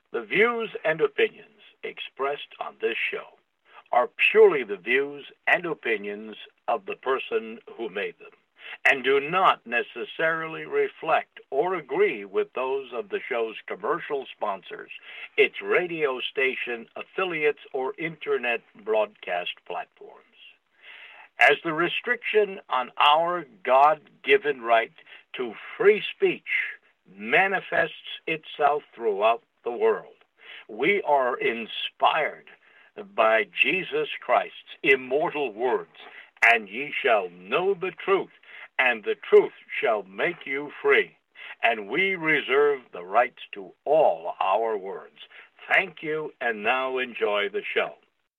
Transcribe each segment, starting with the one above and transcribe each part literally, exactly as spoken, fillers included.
The views and opinions expressed on this show are purely the views and opinions of the person who made them, and do not necessarily reflect or agree with those of the show's commercial sponsors, its radio station affiliates, or internet broadcast platforms. As the restriction on our God-given right to free speech manifests itself throughout the world, we are inspired by Jesus Christ's immortal words, "And ye shall know the truth, and the truth shall make you free." And we reserve the rights to all our words. Thank you, and now enjoy the show.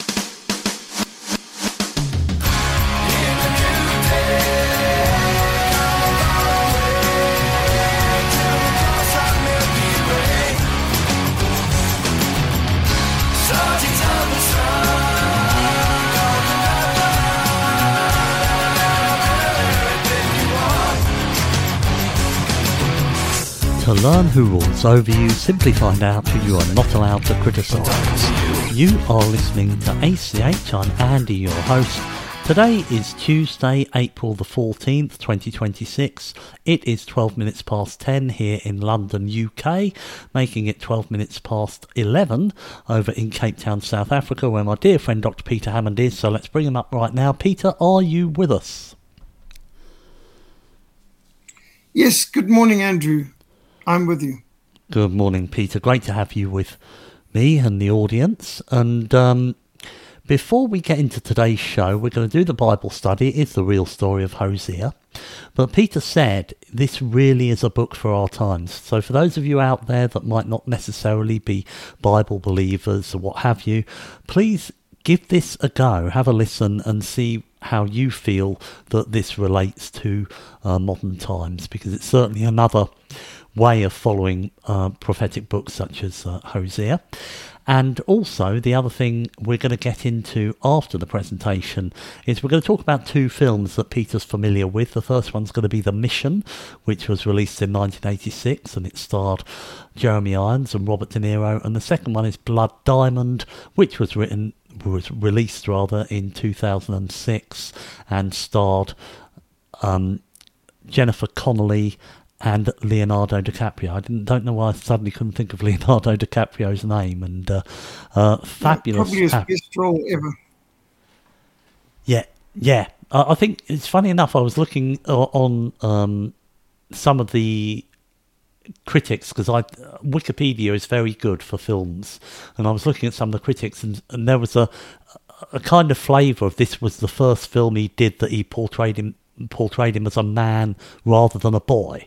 To learn who rules over you, simply find out who you are not allowed to criticise. You are listening to A C H. I'm Andy, your host. Today is Tuesday, April the fourteenth, twenty twenty-six. It is twelve minutes past ten here in London, U K, making it twelve minutes past eleven over in Cape Town, South Africa, where my dear friend Doctor Peter Hammond is. So let's bring him up right now. Peter, are you with us? Yes, good morning, Andrew. I'm with you. Good morning, Peter. Great to have you with me and the audience. And um, before we get into today's show, we're going to do the Bible study. It is the real story of Hosea. But Peter said this really is a book for our times. So for those of you out there that might not necessarily be Bible believers or what have you, please give this a go. Have a listen and see how you feel that this relates to uh, modern times, because it's certainly another way of following uh, prophetic books such as uh, Hosea. And also, the other thing we're going to get into after the presentation is we're going to talk about two films that Peter's familiar with. The first one's going to be The Mission, which was released in nineteen eighty-six, and it starred Jeremy Irons and Robert De Niro. And the second one is Blood Diamond, which was written was released rather in two thousand six and starred um, Jennifer Connelly and Leonardo DiCaprio. I didn't, don't know why I suddenly couldn't think of Leonardo DiCaprio's name. And uh, uh, fabulous. Yeah, probably his ha- best role ever. Yeah, yeah. I, I think it's funny enough, I was looking uh, on um, some of the critics, because I Wikipedia is very good for films, and I was looking at some of the critics, and, and there was a a kind of flavour of this was the first film he did that he portrayed him portrayed him as a man rather than a boy.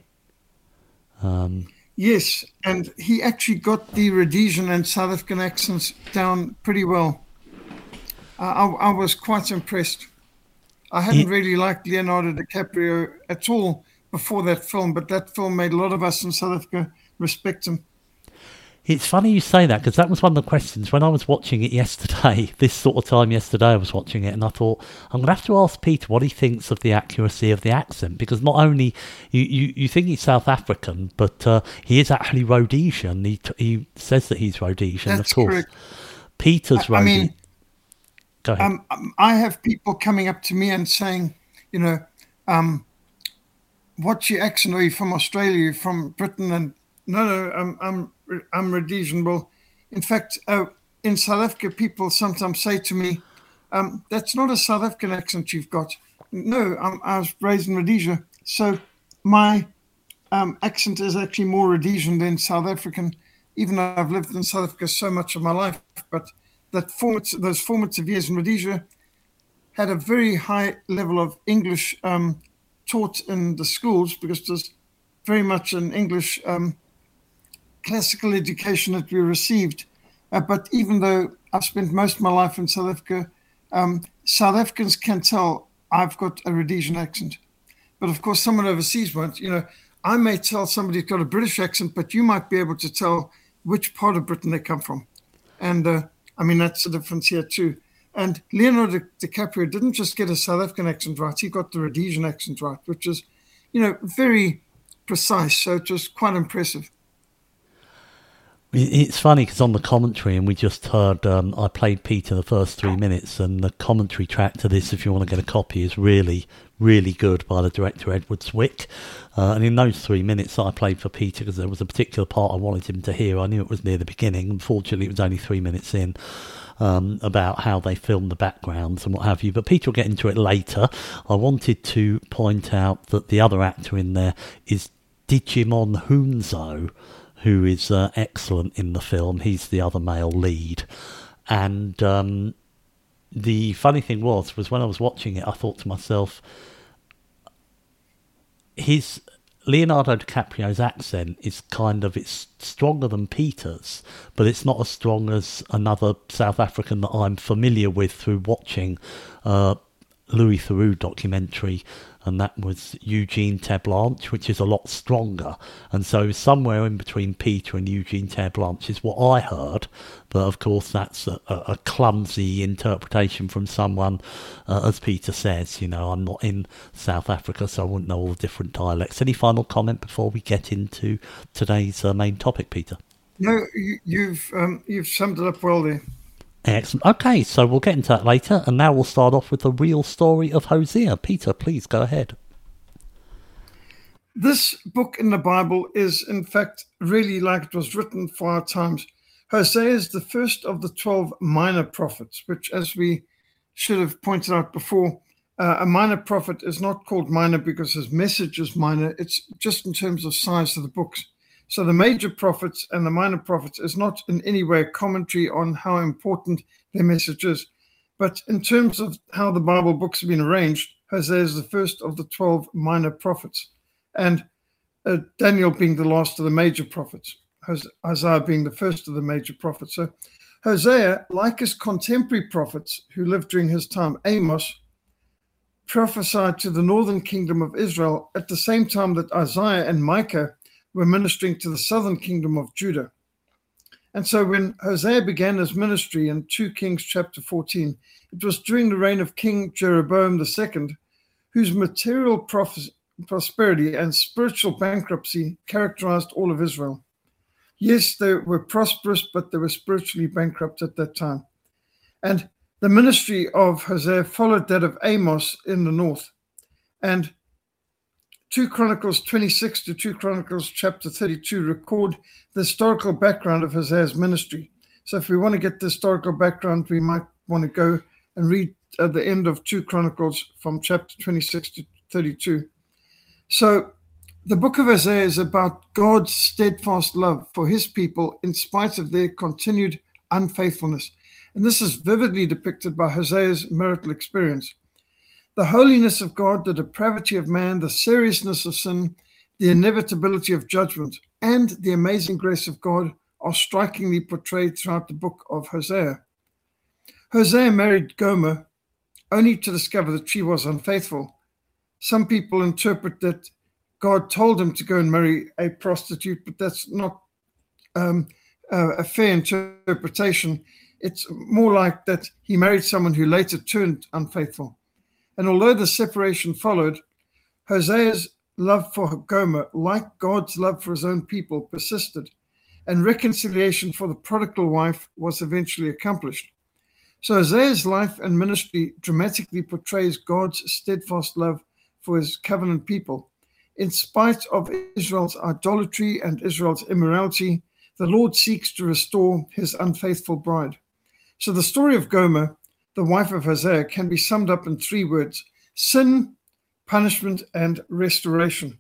Um, yes, and he actually got the Rhodesian and South African accents down pretty well. Uh, I, I was quite impressed. I hadn't he, really liked Leonardo DiCaprio at all before that film, but that film made a lot of us in South Africa respect him. It's funny you say that, because that was one of the questions when I was watching it yesterday, this sort of time yesterday I was watching it, and I thought, I'm going to have to ask Peter what he thinks of the accuracy of the accent, because not only, you, you, you think he's South African, but uh, he is actually Rhodesian. He he says that he's Rhodesian, That's of course. Correct. Peter's Rhodesian. I mean, Go ahead. Um, I have people coming up to me and saying, you know, um, what's your accent? Are you from Australia? Are you from Britain? And no, no, I'm I'm I'm Rhodesian. Well, in fact, uh, in South Africa, people sometimes say to me, um, "That's not a South African accent you've got." No, I'm, I was raised in Rhodesia, so my um, accent is actually more Rhodesian than South African. Even though I've lived in South Africa so much of my life, but that formative, those formative years in Rhodesia had a very high level of English um, taught in the schools, because it was very much an English um, classical education that we received. Uh, but even though I've spent most of my life in South Africa, um, South Africans can tell I've got a Rhodesian accent. But of course, someone overseas won't. You know, I may tell somebody's got a British accent, but you might be able to tell which part of Britain they come from. And uh, I mean, that's the difference here too. And Leonardo DiCaprio didn't just get a South African accent right, he got the Rhodesian accent right, which is, you know, very precise. So it was quite impressive. It's funny because on the commentary, and we just heard, um, I played Peter the first three minutes, and the commentary track to this, if you want to get a copy, is really, really good by the director Edward Zwick. Uh, and in those three minutes that I played for Peter, because there was a particular part I wanted him to hear, I knew it was near the beginning. Unfortunately, it was only three minutes in. Um, about how they filmed the backgrounds and what have you, but Peter will get into it later. I wanted to point out that the other actor in there is Digimon Hunzo, who is uh, excellent in the film. He's the other male lead. And um, the funny thing was, was when I was watching it, I thought to myself, his Leonardo DiCaprio's accent is kind of, it's stronger than Peter's, but it's not as strong as another South African that I'm familiar with through watching uh, Louis Theroux documentary, and that was Eugene Terblanche, which is a lot stronger. And so somewhere in between Peter and Eugene Terblanche is what I heard, but of course that's a, a clumsy interpretation from someone, uh, as Peter says, you know, I'm not in South Africa, so I wouldn't know all the different dialects. Any final comment before we get into today's uh, main topic, Peter? No, you, you've um, you've summed it up well there. Excellent. Okay, so we'll get into that later, and now we'll start off with the real story of Hosea. Peter, please go ahead. This book in the Bible is, in fact, really like it was written for our times. Hosea is the first of the twelve minor prophets, which, as we should have pointed out before, uh, a minor prophet is not called minor because his message is minor. It's just in terms of size of the books. So the major prophets and the minor prophets is not in any way a commentary on how important their message is. But in terms of how the Bible books have been arranged, Hosea is the first of the twelve minor prophets, and uh, Daniel being the last of the major prophets, Isaiah being the first of the major prophets. So Hosea, like his contemporary prophets who lived during his time, Amos, prophesied to the northern kingdom of Israel at the same time that Isaiah and Micah were ministering to the southern kingdom of Judah. And so when Hosea began his ministry in Second Kings chapter fourteen, it was during the reign of King Jeroboam the Second, whose material pros- prosperity and spiritual bankruptcy characterized all of Israel. Yes, they were prosperous, but they were spiritually bankrupt at that time. And the ministry of Hosea followed that of Amos in the north. And Second Chronicles twenty-six to Second Chronicles chapter thirty-two record the historical background of Hosea's ministry. So if we want to get the historical background, we might want to go and read at the end of Second Chronicles from chapter twenty-six to thirty-two. So the book of Hosea is about God's steadfast love for his people in spite of their continued unfaithfulness. And this is vividly depicted by Hosea's marital experience. The holiness of God, the depravity of man, the seriousness of sin, the inevitability of judgment, and the amazing grace of God are strikingly portrayed throughout the book of Hosea. Hosea married Gomer only to discover that she was unfaithful. Some people interpret that God told him to go and marry a prostitute, but that's not um, uh, a fair interpretation. It's more like that he married someone who later turned unfaithful. And although the separation followed, Hosea's love for Gomer, like God's love for his own people, persisted, and reconciliation for the prodigal wife was eventually accomplished. So Hosea's life and ministry dramatically portrays God's steadfast love for his covenant people. In spite of Israel's idolatry and Israel's immorality, the Lord seeks to restore his unfaithful bride. So the story of Gomer, the wife of Hosea, can be summed up in three words: sin, punishment, and restoration.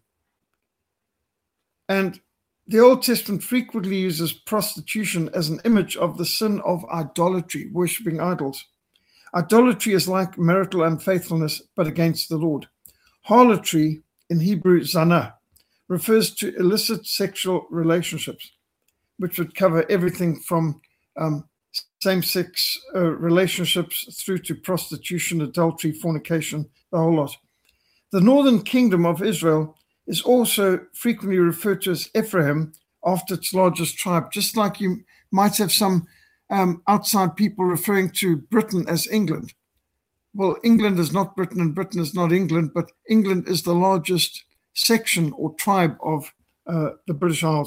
And the Old Testament frequently uses prostitution as an image of the sin of idolatry, worshipping idols. Idolatry is like marital unfaithfulness, but against the Lord. Harlotry, in Hebrew zana, refers to illicit sexual relationships, which would cover everything from um, same-sex uh, relationships through to prostitution, adultery, fornication, the whole lot. The northern kingdom of Israel is also frequently referred to as Ephraim, after its largest tribe, just like you might have some um, outside people referring to Britain as England. Well, England is not Britain and Britain is not England, but England is the largest section or tribe of uh, the British Isles.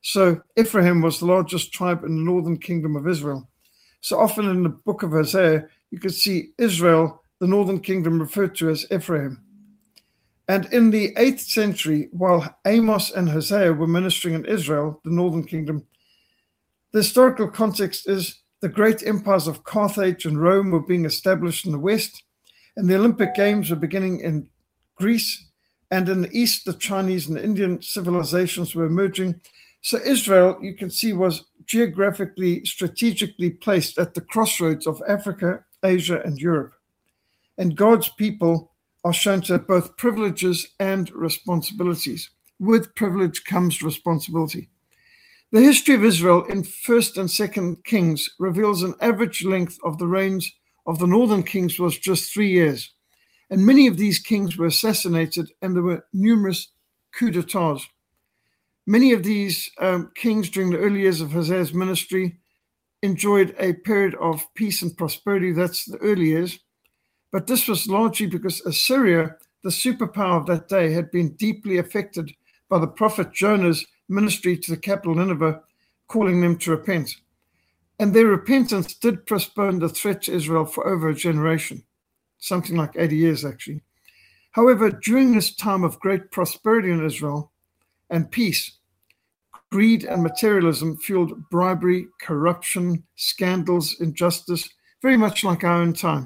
So Ephraim was the largest tribe in the northern kingdom of Israel. So often in the book of Hosea, you could see Israel, the northern kingdom, referred to as Ephraim. And in the eighth century, while Amos and Hosea were ministering in Israel, the northern kingdom, the historical context is the great empires of Carthage and Rome were being established in the west, and the Olympic Games were beginning in Greece, and in the east, the Chinese and Indian civilizations were emerging. So Israel, you can see, was geographically, strategically placed at the crossroads of Africa, Asia, and Europe. And God's people are shown to have both privileges and responsibilities. With privilege comes responsibility. The history of Israel in First and Second Kings reveals an average length of the reigns of the northern kings was just three years. And many of these kings were assassinated, and there were numerous coups d'etats. Many of these um, kings during the early years of Hosea's ministry enjoyed a period of peace and prosperity. That's the early years. But this was largely because Assyria, the superpower of that day, had been deeply affected by the prophet Jonah's ministry to the capital Nineveh, calling them to repent. And their repentance did postpone the threat to Israel for over a generation, something like eighty years actually. However, during this time of great prosperity in Israel and peace, greed and materialism fueled bribery, corruption, scandals, injustice, very much like our own time.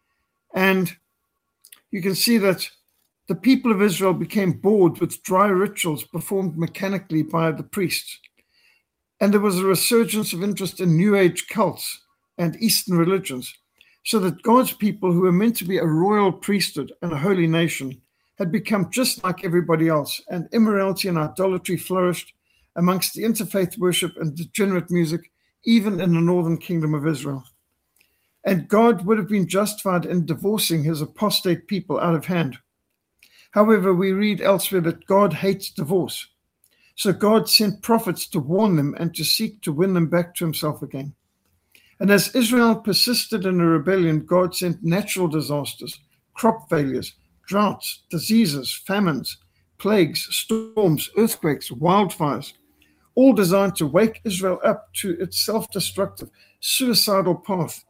And you can see that the people of Israel became bored with dry rituals performed mechanically by the priests. And there was a resurgence of interest in New Age cults and Eastern religions, so that God's people, who were meant to be a royal priesthood and a holy nation, had become just like everybody else, and immorality and idolatry flourished amongst the interfaith worship and degenerate music, even in the northern kingdom of Israel. And God would have been justified in divorcing his apostate people out of hand. However, we read elsewhere that God hates divorce. So God sent prophets to warn them and to seek to win them back to himself again. And as Israel persisted in a rebellion, God sent natural disasters, crop failures, droughts, diseases, famines, plagues, storms, earthquakes, wildfires, all designed to wake Israel up to its self-destructive, suicidal path.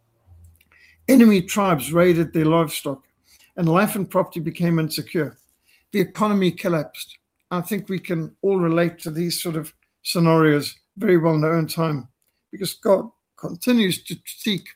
Enemy tribes raided their livestock, and life and property became insecure. The economy collapsed. I think we can all relate to these sort of scenarios very well in our own time, because God continues to seek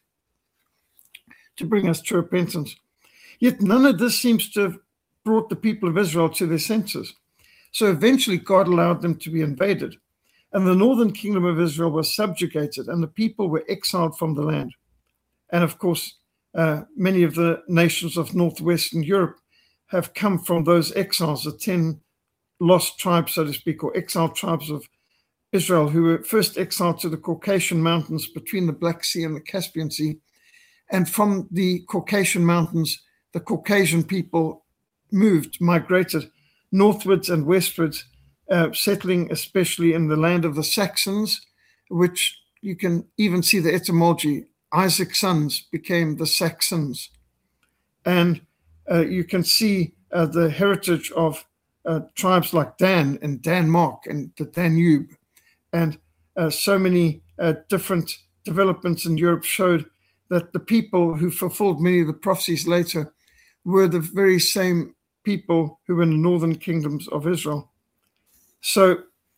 to bring us to repentance. Yet none of this seems to have brought the people of Israel to their senses. So eventually God allowed them to be invaded, and the northern kingdom of Israel was subjugated, and the people were exiled from the land. And of course, uh, many of the nations of northwestern Europe have come from those exiles, the ten lost tribes, so to speak, or exiled tribes of Israel, who were first exiled to the Caucasian Mountains between the Black Sea and the Caspian Sea. And from the Caucasian Mountains, the Caucasian people moved, migrated northwards and westwards, uh, settling especially in the land of the Saxons, which you can even see the etymology. Isaac's sons became the Saxons. And uh, you can see uh, the heritage of uh, tribes like Dan and Denmark and the Danube. And uh, so many uh, different developments in Europe showed that the people who fulfilled many of the prophecies later were the very same people who were in the northern kingdoms of Israel. So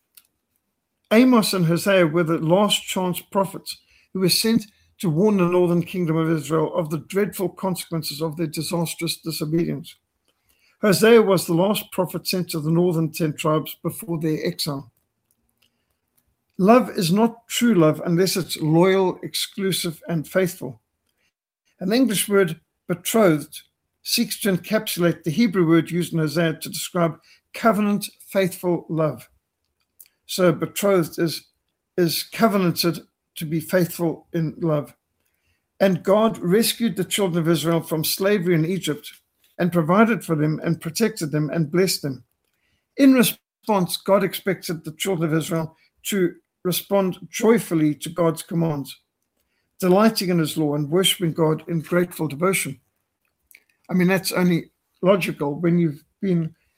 Amos and Hosea were the last chance prophets who were sent to warn the northern kingdom of Israel of the dreadful consequences of their disastrous disobedience. Hosea was the last prophet sent to the northern ten tribes before their exile. Love is not true love unless it's loyal, exclusive, and faithful. An English word, betrothed, seeks to encapsulate the Hebrew word used in Hosea to describe covenant, faithful love. So betrothed is, is covenanted to be faithful in love. And God rescued the children of Israel from slavery in Egypt and provided for them and protected them and blessed them. In response, God expected the children of Israel to respond joyfully to God's commands, delighting in his law and worshiping God in grateful devotion. I mean, that's only logical when you've been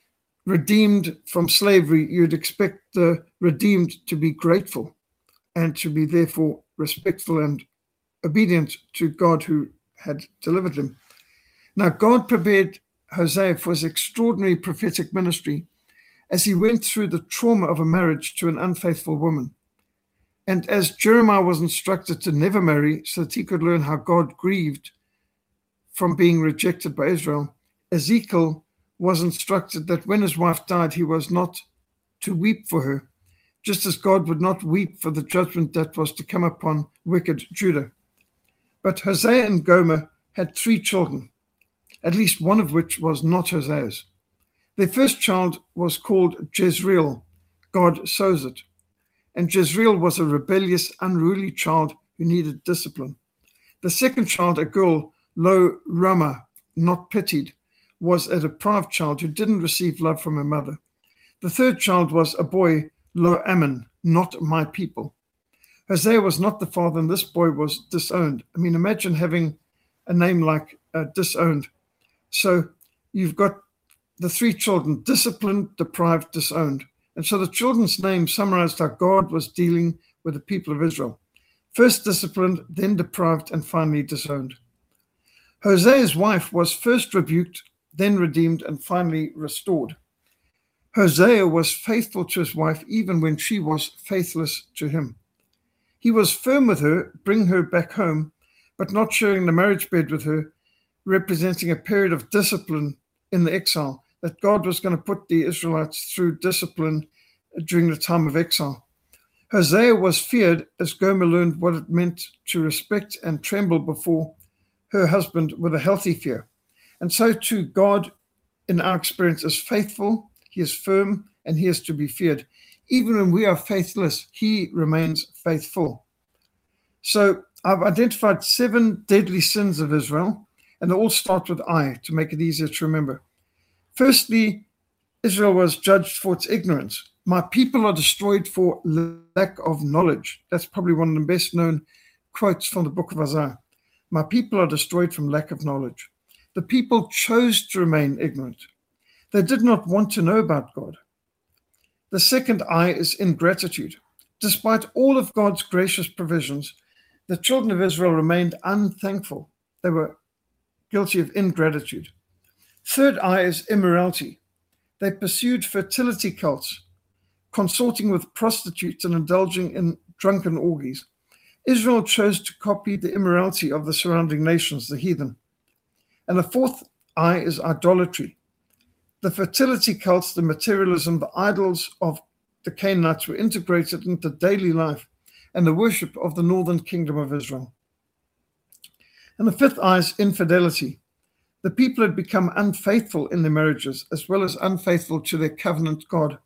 redeemed from slavery, you'd expect the redeemed to be grateful and to be therefore respectful and obedient to God who had delivered them. Now, God prepared Hosea for his extraordinary prophetic ministry as he went through the trauma of a marriage to an unfaithful woman. And as Jeremiah was instructed to never marry so that he could learn how God grieved from being rejected by Israel, Ezekiel was instructed that when his wife died, he was not to weep for her, just as God would not weep for the judgment that was to come upon wicked Judah. But Hosea and Gomer had three children, at least one of which was not Hosea's. Their first child was called Jezreel, God sows it. And Jezreel was a rebellious, unruly child who needed discipline. The second child, a girl, Lo Ruhamah, not pitied, was a deprived child who didn't receive love from her mother. The third child was a boy, Lo Ammon, not my people. Hosea was not the father, and this boy was disowned. I mean, imagine having a name like uh, disowned. So you've got the three children, disciplined, deprived, disowned. And so the children's names summarized how God was dealing with the people of Israel. First disciplined, then deprived, and finally disowned. Hosea's wife was first rebuked, then redeemed, and finally restored. Hosea was faithful to his wife even when she was faithless to him. He was firm with her, bring her back home, but not sharing the marriage bed with her, representing a period of discipline in the exile, that God was going to put the Israelites through discipline during the time of exile. Hosea was feared as Gomer learned what it meant to respect and tremble before her husband with a healthy fear. And so too, God, in our experience, is faithful, he is firm, and he is to be feared. Even when we are faithless, he remains faithful. So I've identified seven deadly sins of Israel, and they all start with I, to make it easier to remember. Firstly, Israel was judged for its ignorance. My people are destroyed for lack of knowledge. That's probably one of the best known quotes from the book of Isaiah. My people are destroyed from lack of knowledge. The people chose to remain ignorant. They did not want to know about God. The second I is ingratitude. Despite all of God's gracious provisions, the children of Israel remained unthankful. They were guilty of ingratitude. Third I is immorality. They pursued fertility cults, consorting with prostitutes and indulging in drunken orgies. Israel chose to copy the immorality of the surrounding nations, the heathen. And the fourth I is idolatry. The fertility cults, the materialism, the idols of the Canaanites were integrated into daily life and the worship of the northern kingdom of Israel. And the fifth I is infidelity. The people had become unfaithful in their marriages as well as unfaithful to their covenant God.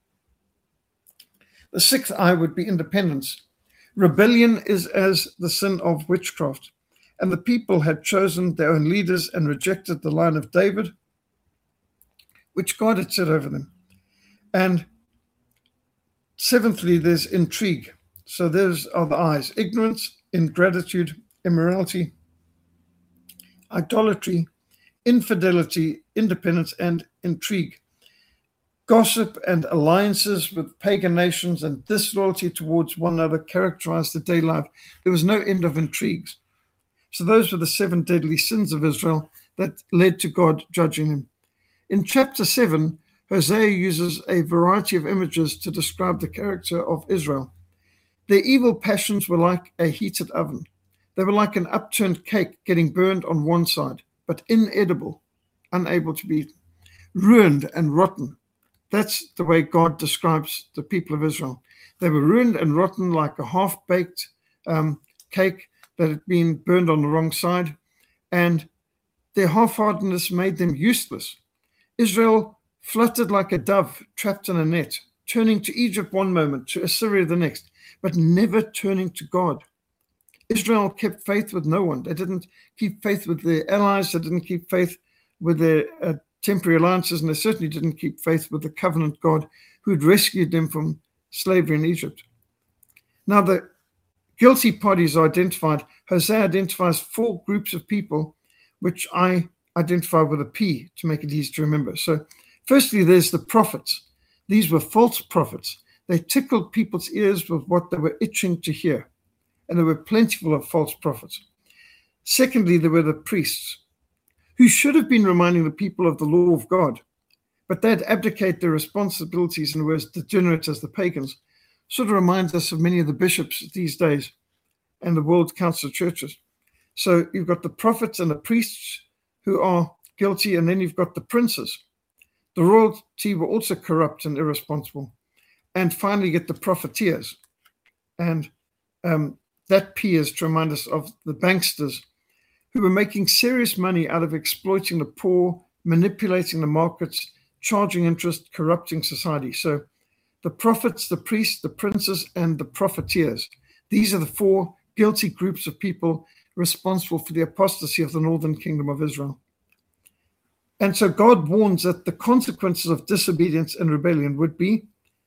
The sixth I would be independence. Rebellion is as the sin of witchcraft, and the people had chosen their own leaders and rejected the line of David, which God had set over them. And seventhly, there's intrigue. So those are the I's: ignorance, ingratitude, immorality, idolatry, infidelity, independence, and intrigue. Gossip and alliances with pagan nations and disloyalty towards one another characterized the daily life. There was no end of intrigues. So those were the seven deadly sins of Israel that led to God judging him. In chapter seven, Hosea uses a variety of images to describe the character of Israel. Their evil passions were like a heated oven. They were like an upturned cake getting burned on one side, but inedible, unable to be eaten, ruined and rotten. That's the way God describes the people of Israel. They were ruined and rotten like a half-baked um, cake that had been burned on the wrong side, and their half-heartedness made them useless. Israel fluttered like a dove trapped in a net, turning to Egypt one moment, to Assyria the next, but never turning to God. Israel kept faith with no one. They didn't keep faith with their allies. They didn't keep faith with their uh, temporary alliances, and they certainly didn't keep faith with the covenant God who had rescued them from slavery in Egypt. Now, the guilty parties are identified. Hosea identifies four groups of people, which I identify with a P to make it easy to remember. So Firstly, there's the prophets. These were false prophets. They tickled people's ears with what they were itching to hear. And there were plentiful of false prophets. Secondly, there were the priests, who should have been reminding the people of the law of God, but they'd abdicate their responsibilities and were as degenerate as the pagans. Sort of reminds us of many of the bishops these days and the World Council of Churches. So you've got the prophets and the priests who are guilty, and then you've got the princes. The royalty were also corrupt and irresponsible. And finally, you get the profiteers. And um, that P is to remind us of the banksters who were making serious money out of exploiting the poor, manipulating the markets, charging interest, corrupting society. So the prophets, the priests, the princes, and the profiteers. These are the four guilty groups of people responsible for the apostasy of the northern kingdom of Israel. And so God warns that the consequences of disobedience and rebellion would be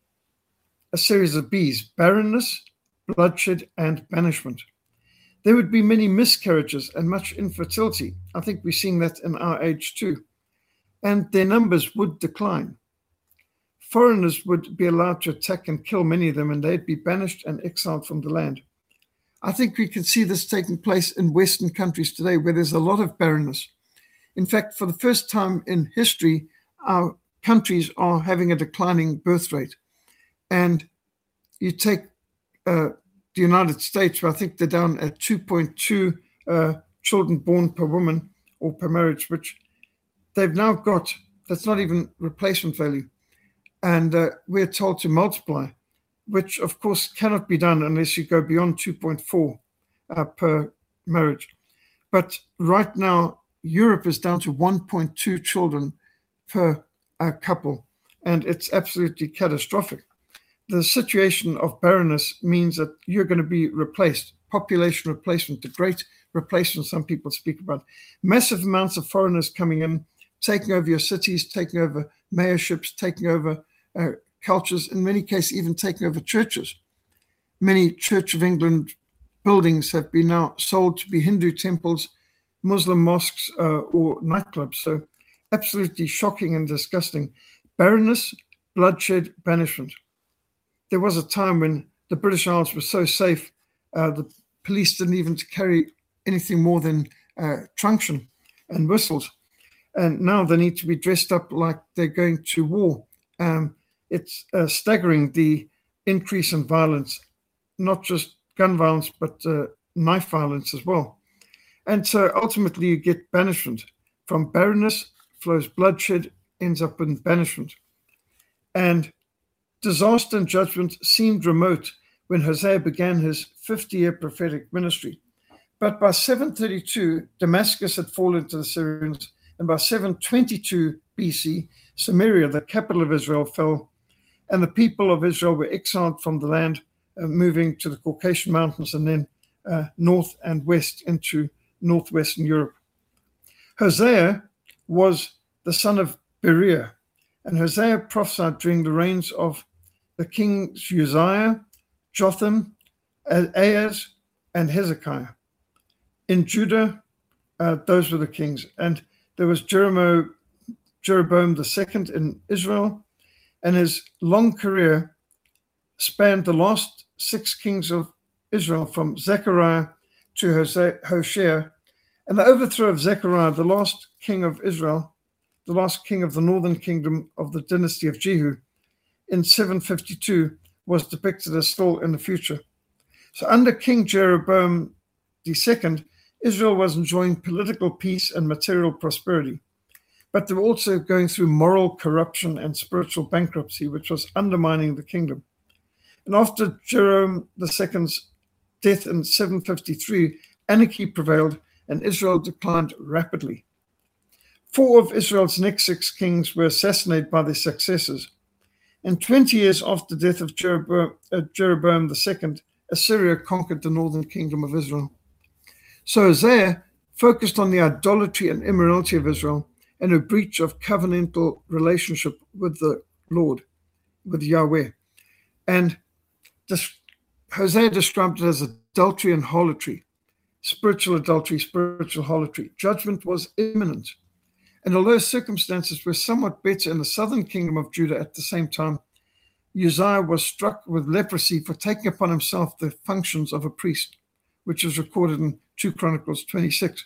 a series of B's: barrenness, bloodshed, and banishment. There would be many miscarriages and much infertility. I think we're seeing that in our age too. And their numbers would decline. Foreigners would be allowed to attack and kill many of them, and they'd be banished and exiled from the land. I think we can see this taking place in Western countries today, where there's a lot of barrenness. In fact, for the first time in history, our countries are having a declining birth rate. And you take uh, the United States, where I think they're down at two point two uh, children born per woman or per marriage, which they've now got, that's not even replacement value. And uh, we're told to multiply, which of course cannot be done unless you go beyond two point four uh, per marriage. But right now, Europe is down to one point two children per uh, couple, and it's absolutely catastrophic. The situation of barrenness means that you're going to be replaced. Population replacement, the great replacement some people speak about. Massive amounts of foreigners coming in, taking over your cities, taking over mayorships, taking over uh, cultures, in many cases even taking over churches. Many Church of England buildings have been now sold to be Hindu temples, Muslim mosques, uh, or nightclubs. So absolutely shocking and disgusting. Barrenness, bloodshed, banishment. There was a time when the British Isles were so safe, uh, the police didn't even carry anything more than uh, truncheon and whistles. And now they need to be dressed up like they're going to war. Um, it's uh, staggering, the increase in violence, not just gun violence, but uh, knife violence as well. And so ultimately you get banishment. From barrenness flows bloodshed, ends up in banishment. And disaster and judgment seemed remote when Hosea began his fifty-year prophetic ministry. But by seven thirty-two, Damascus had fallen to the Syrians, and by seven twenty-two B C, Samaria, the capital of Israel, fell, and the people of Israel were exiled from the land, uh, moving to the Caucasian Mountains and then uh, north and west into northwestern Europe. Hosea was the son of Bereah, and Hosea prophesied during the reigns of the kings Uzziah, Jotham, Ahaz, and Hezekiah. In Judah, uh, those were the kings. And there was Jeroboam, Jeroboam the second in Israel, and his long career spanned the last six kings of Israel, from Zechariah to Hosea, Hoshea. And the overthrow of Zechariah, the last king of Israel, the last king of the northern kingdom of the dynasty of Jehu, in seven fifty-two, was depicted as still in the future. So under King Jeroboam the second, Israel was enjoying political peace and material prosperity, but they were also going through moral corruption and spiritual bankruptcy, which was undermining the kingdom. And after Jeroboam the second's death in seven fifty-three, anarchy prevailed and Israel declined rapidly. Four of Israel's next six kings were assassinated by their successors. And twenty years after the death of Jeroboam, uh, Jeroboam the second, Assyria conquered the northern kingdom of Israel. So Hosea focused on the idolatry and immorality of Israel and a breach of covenantal relationship with the Lord, with Yahweh. And this, Hosea described it as adultery and harlotry, spiritual adultery, spiritual harlotry. Judgment was imminent. And although circumstances were somewhat better in the southern kingdom of Judah at the same time, Uzziah was struck with leprosy for taking upon himself the functions of a priest, which is recorded in Second Chronicles twenty-six.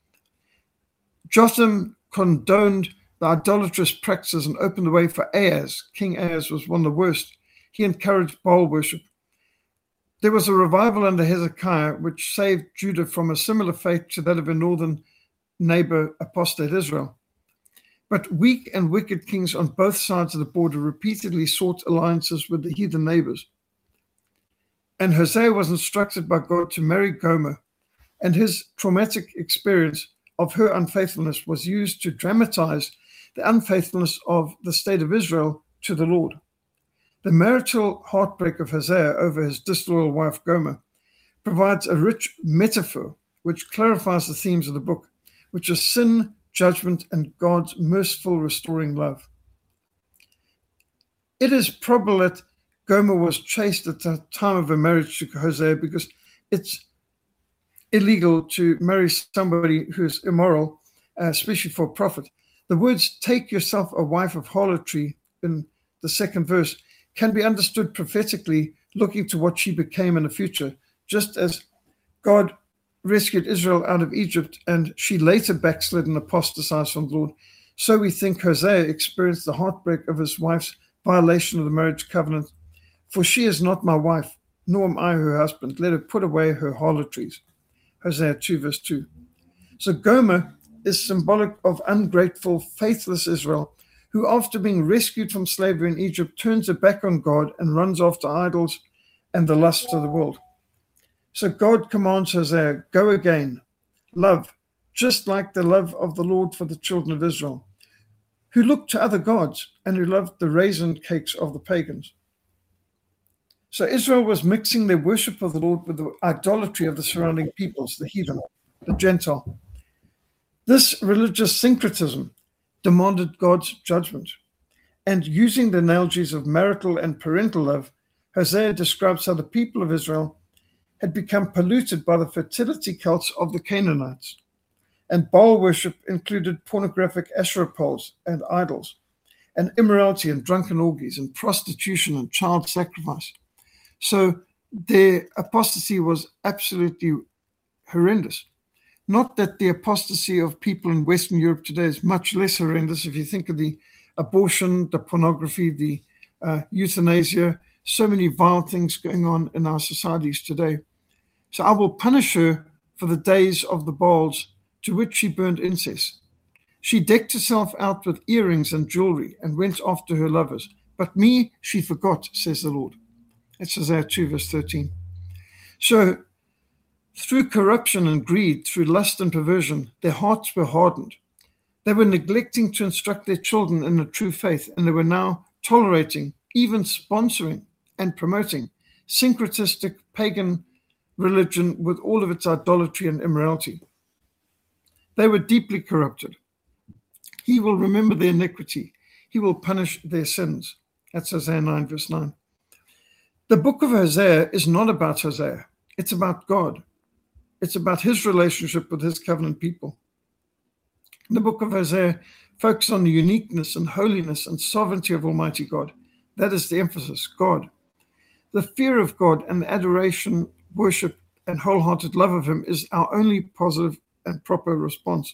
Jotham condoned the idolatrous practices and opened the way for Ahaz. King Ahaz was one of the worst. He encouraged Baal worship. There was a revival under Hezekiah which saved Judah from a similar fate to that of a northern neighbor, apostate Israel. But weak and wicked kings on both sides of the border repeatedly sought alliances with the heathen neighbors. And Hosea was instructed by God to marry Gomer, and his traumatic experience of her unfaithfulness was used to dramatize the unfaithfulness of the state of Israel to the Lord. The marital heartbreak of Hosea over his disloyal wife Gomer provides a rich metaphor which clarifies the themes of the book, which is sin, judgment, and God's merciful restoring love. It is probable that Gomer was chaste at the time of her marriage to Hosea because it's illegal to marry somebody who's immoral, uh, especially for a prophet. The words, take yourself a wife of harlotry, in the second verse, can be understood prophetically, looking to what she became in the future, just as God rescued Israel out of Egypt and she later backslid and apostatized from the Lord. So we think Hosea experienced the heartbreak of his wife's violation of the marriage covenant. For she is not my wife, nor am I her husband. Let her put away her harlotries. Hosea two, verse two. So Gomer is symbolic of ungrateful, faithless Israel, who after being rescued from slavery in Egypt turns her back on God and runs after idols and the lusts of the world. So God commands Hosea, go again, love, just like the love of the Lord for the children of Israel, who looked to other gods and who loved the raisin cakes of the pagans. So Israel was mixing their worship of the Lord with the idolatry of the surrounding peoples, the heathen, the Gentile. This religious syncretism demanded God's judgment. And using the analogies of marital and parental love, Hosea describes how the people of Israel had become polluted by the fertility cults of the Canaanites. And Baal worship included pornographic Asherah poles and idols, and immorality and drunken orgies, and prostitution and child sacrifice. So their apostasy was absolutely horrendous. Not that the apostasy of people in Western Europe today is much less horrendous. If you think of the abortion, the pornography, the uh, euthanasia, so many vile things going on in our societies today. So I will punish her for the days of the Baals to which she burned incense. She decked herself out with earrings and jewelry and went after her lovers. But me she forgot, says the Lord. That's Hosea two, verse thirteen. So through corruption and greed, through lust and perversion, their hearts were hardened. They were neglecting to instruct their children in the true faith, and they were now tolerating, even sponsoring and promoting syncretistic pagan religion with all of its idolatry and immorality. They were deeply corrupted. He will remember their iniquity. He will punish their sins. That's Hosea nine, verse nine. The book of Hosea is not about Hosea. It's about God. It's about his relationship with his covenant people. The book of Hosea focuses on the uniqueness and holiness and sovereignty of Almighty God. That is the emphasis, God. The fear of God and the adoration, worship, and wholehearted love of him is our only positive and proper response.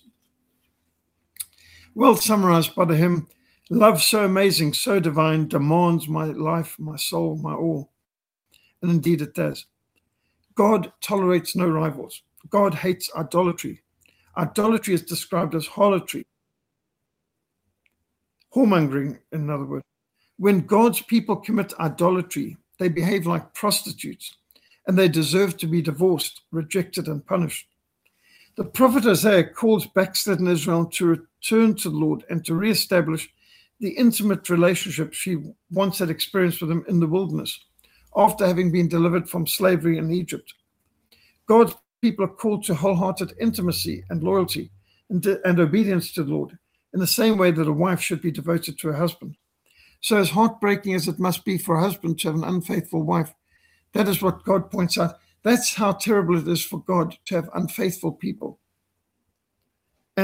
Well summarized by the hymn, love so amazing, so divine, demands my life, my soul, my all. And indeed it does. God tolerates no rivals. God hates idolatry. Idolatry is described as harlotry, whoremongering, in other words. When God's people commit idolatry, they behave like prostitutes, and they deserve to be divorced, rejected, and punished. The prophet Hosea calls backslidden Israel to return to the Lord and to reestablish the intimate relationship she once had experienced with him in the wilderness, after having been delivered from slavery in Egypt. God's people are called to wholehearted intimacy and loyalty and, and obedience to the Lord, in the same way that a wife should be devoted to her husband. So as heartbreaking as it must be for a husband to have an unfaithful wife, that is what God points out. That's how terrible it is for God to have unfaithful people. And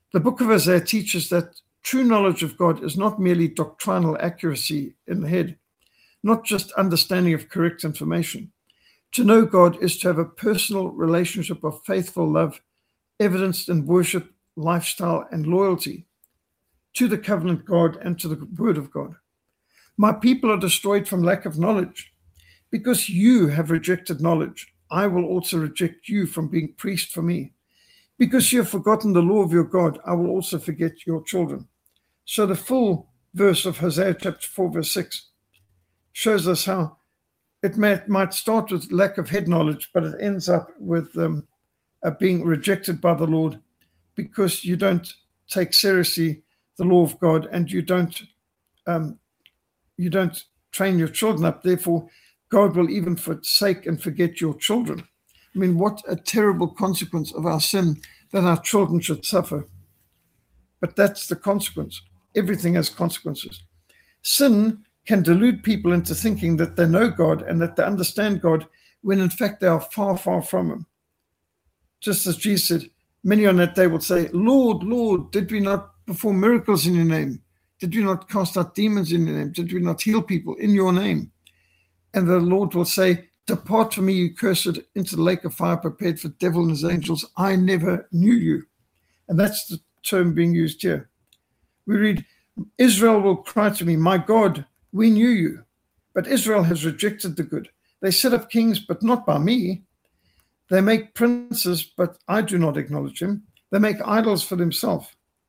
The book of Isaiah teaches that true knowledge of God is not merely doctrinal accuracy in the head, not just understanding of correct information. To know God is to have a personal relationship of faithful love, evidenced in worship, lifestyle, and loyalty to the covenant God and to the word of God. My people are destroyed from lack of knowledge. Because you have rejected knowledge, I will also reject you from being priest for me. Because you have forgotten the law of your God, I will also forget your children. So the full verse of Hosea chapter four, verse six shows us how it may, might start with lack of head knowledge, but it ends up with um, uh, being rejected by the Lord because you don't take seriously the law of God and you don't um, you don't train your children up. Therefore, God will even forsake and forget your children. I mean, what a terrible consequence of our sin that our children should suffer. But that's the consequence. Everything has consequences. Sin can delude people into thinking that they know God and that they understand God when in fact they are far, far from him. Just as Jesus said, many on that day will say, Lord, Lord, did we not perform miracles in your name? Did we not cast out demons in your name? Did we not heal people in your name? And the Lord will say, depart from me, you cursed, into the lake of fire prepared for the devil and his angels. I never knew you. And that's the term being used here. We read, Israel will cry to me, my God, we knew you. But Israel has rejected the good. They set up kings, but not by me. They make princes, but I do not acknowledge him. They make idols for themselves.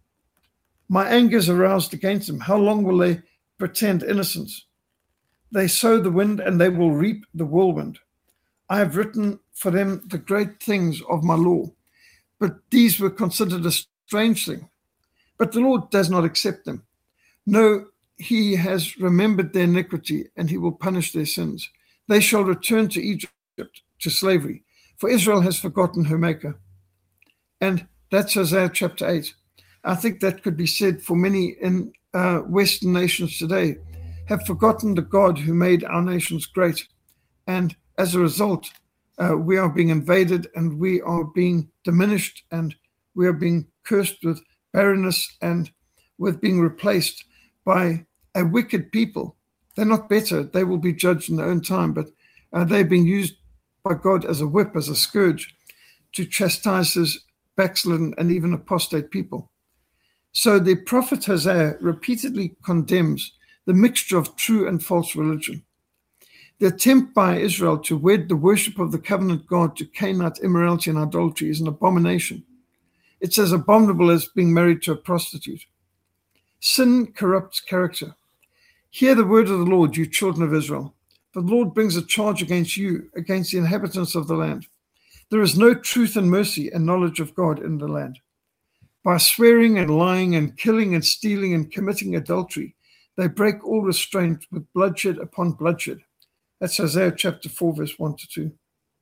My anger is aroused against them. How long will they pretend innocence? They sow the wind, and they will reap the whirlwind. I have written for them the great things of my law, but these were considered a strange thing. But the Lord does not accept them. No, he has remembered their iniquity, and he will punish their sins. They shall return to Egypt, to slavery, for Israel has forgotten her maker. And that's Hosea chapter eight. I think that could be said for many in uh, Western nations today, have forgotten the God who made our nations great. And as a result, uh, we are being invaded and we are being diminished and we are being cursed with barrenness and with being replaced by a wicked people. They're not better. They will be judged in their own time, but uh, they're being used by God as a whip, as a scourge, to chastise his backslidden and even apostate people. So the prophet Hosea repeatedly condemns the mixture of true and false religion. The attempt by Israel to wed the worship of the covenant God to Canaanite immorality and idolatry is an abomination. It's as abominable as being married to a prostitute. Sin corrupts character. Hear the word of the Lord, you children of Israel. The Lord brings a charge against you, against the inhabitants of the land. There is no truth and mercy and knowledge of God in the land. By swearing and lying and killing and stealing and committing adultery, they break all restraint with bloodshed upon bloodshed. That's Hosea chapter four, verse one to two.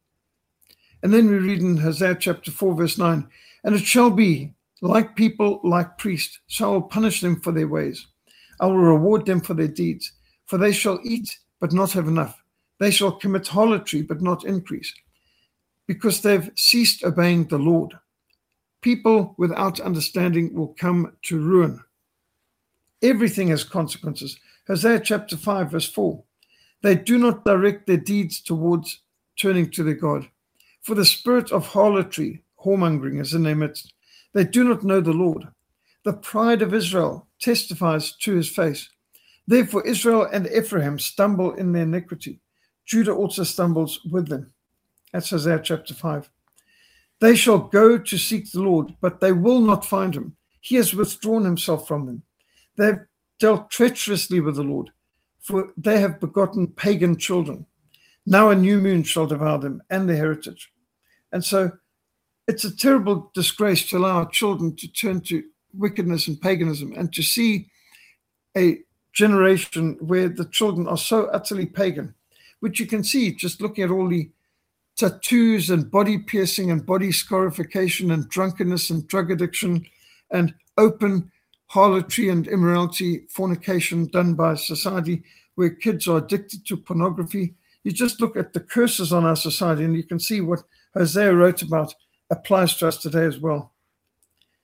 And then we read in Hosea chapter four, verse nine, and it shall be, like people, like priests, so I will punish them for their ways. I will reward them for their deeds, for they shall eat, but not have enough. They shall commit harlotry, but not increase, because they've ceased obeying the Lord. People without understanding will come to ruin. Everything has consequences. Hosea chapter five, verse four. They do not direct their deeds towards turning to their God. For the spirit of harlotry, whoremongering is in their midst. They do not know the Lord. The pride of Israel testifies to his face. Therefore Israel and Ephraim stumble in their iniquity. Judah also stumbles with them. That's Hosea chapter five. They shall go to seek the Lord, but they will not find him. He has withdrawn himself from them. They have dealt treacherously with the Lord, for they have begotten pagan children. Now a new moon shall devour them and their heritage. And so it's a terrible disgrace to allow our children to turn to wickedness and paganism and to see a generation where the children are so utterly pagan, which you can see just looking at all the tattoos and body piercing and body scarification and drunkenness and drug addiction and open harlotry and immorality, fornication done by society where kids are addicted to pornography. You just look at the curses on our society and you can see what Hosea wrote about applies to us today as well.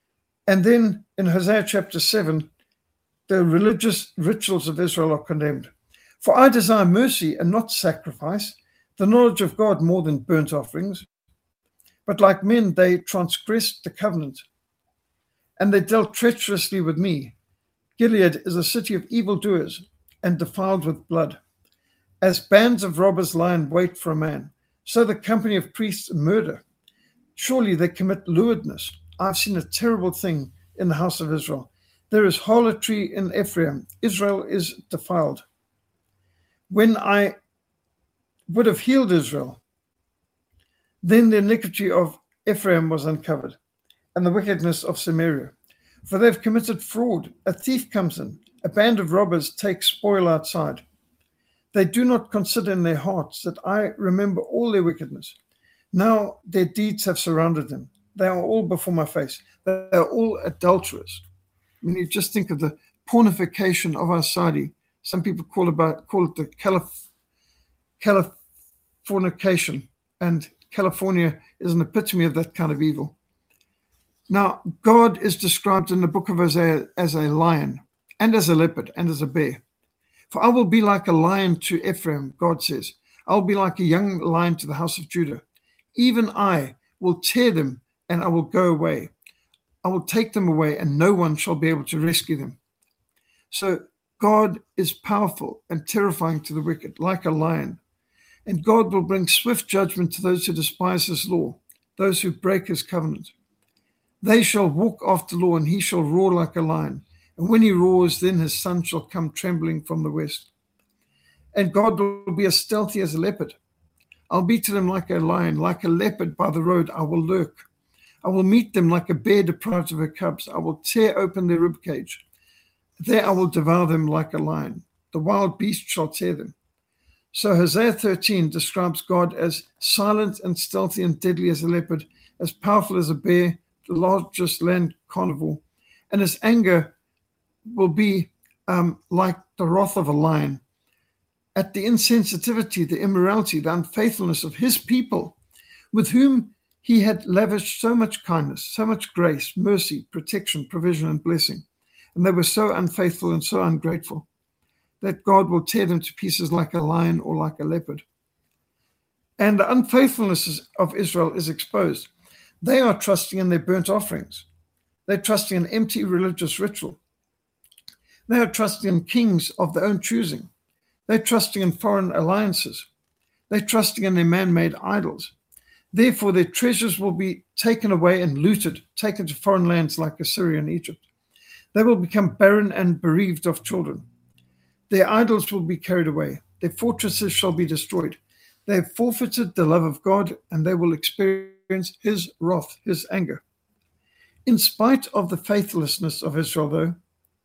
And then in Hosea chapter seven, the religious rituals of Israel are condemned. For I desire mercy and not sacrifice, the knowledge of God more than burnt offerings. But like men, they transgressed the covenant, and they dealt treacherously with me. Gilead is a city of evildoers and defiled with blood. As bands of robbers lie in wait for a man, so the company of priests murder. Surely they commit lewdness. I've seen a terrible thing in the house of Israel. There is harlotry in Ephraim. Israel is defiled. When I would have healed Israel, then the iniquity of Ephraim was uncovered, and the wickedness of Samaria. For they've committed fraud. A thief comes in. A band of robbers takes spoil outside. They do not consider in their hearts that I remember all their wickedness. Now their deeds have surrounded them. They are all before my face. They are all adulterers. When you just think of the pornification of our society, some people call about call it the Calif- Californication, and California is an epitome of that kind of evil. Now, God is described in the book of Hosea as a lion, and as a leopard, and as a bear. For I will be like a lion to Ephraim, God says. I will be like a young lion to the house of Judah. Even I will tear them, and I will go away. I will take them away, and no one shall be able to rescue them. So God is powerful and terrifying to the wicked, like a lion. And God will bring swift judgment to those who despise his law, those who break his covenant. They shall walk after law, and he shall roar like a lion. And when he roars, then his son shall come trembling from the west. And God will be as stealthy as a leopard. I'll be to them like a lion, like a leopard by the road I will lurk. I will meet them like a bear deprived of her cubs. I will tear open their ribcage. There I will devour them like a lion. The wild beast shall tear them. So Hosea thirteen describes God as silent and stealthy and deadly as a leopard, as powerful as a bear, the largest land carnivore, and his anger will be um, like the wrath of a lion. At the insensitivity, the immorality, the unfaithfulness of his people, with whom he had lavished so much kindness, so much grace, mercy, protection, provision, and blessing. And they were so unfaithful and so ungrateful that God will tear them to pieces like a lion or like a leopard. And the unfaithfulness of Israel is exposed. They are trusting in their burnt offerings. They're trusting in empty religious ritual. They are trusting in kings of their own choosing. They're trusting in foreign alliances. They're trusting in their man-made idols. Therefore, their treasures will be taken away and looted, taken to foreign lands like Assyria and Egypt. They will become barren and bereaved of children. Their idols will be carried away. Their fortresses shall be destroyed. They have forfeited the love of God, and they will experience his wrath, his anger. In spite of the faithlessness of Israel, though,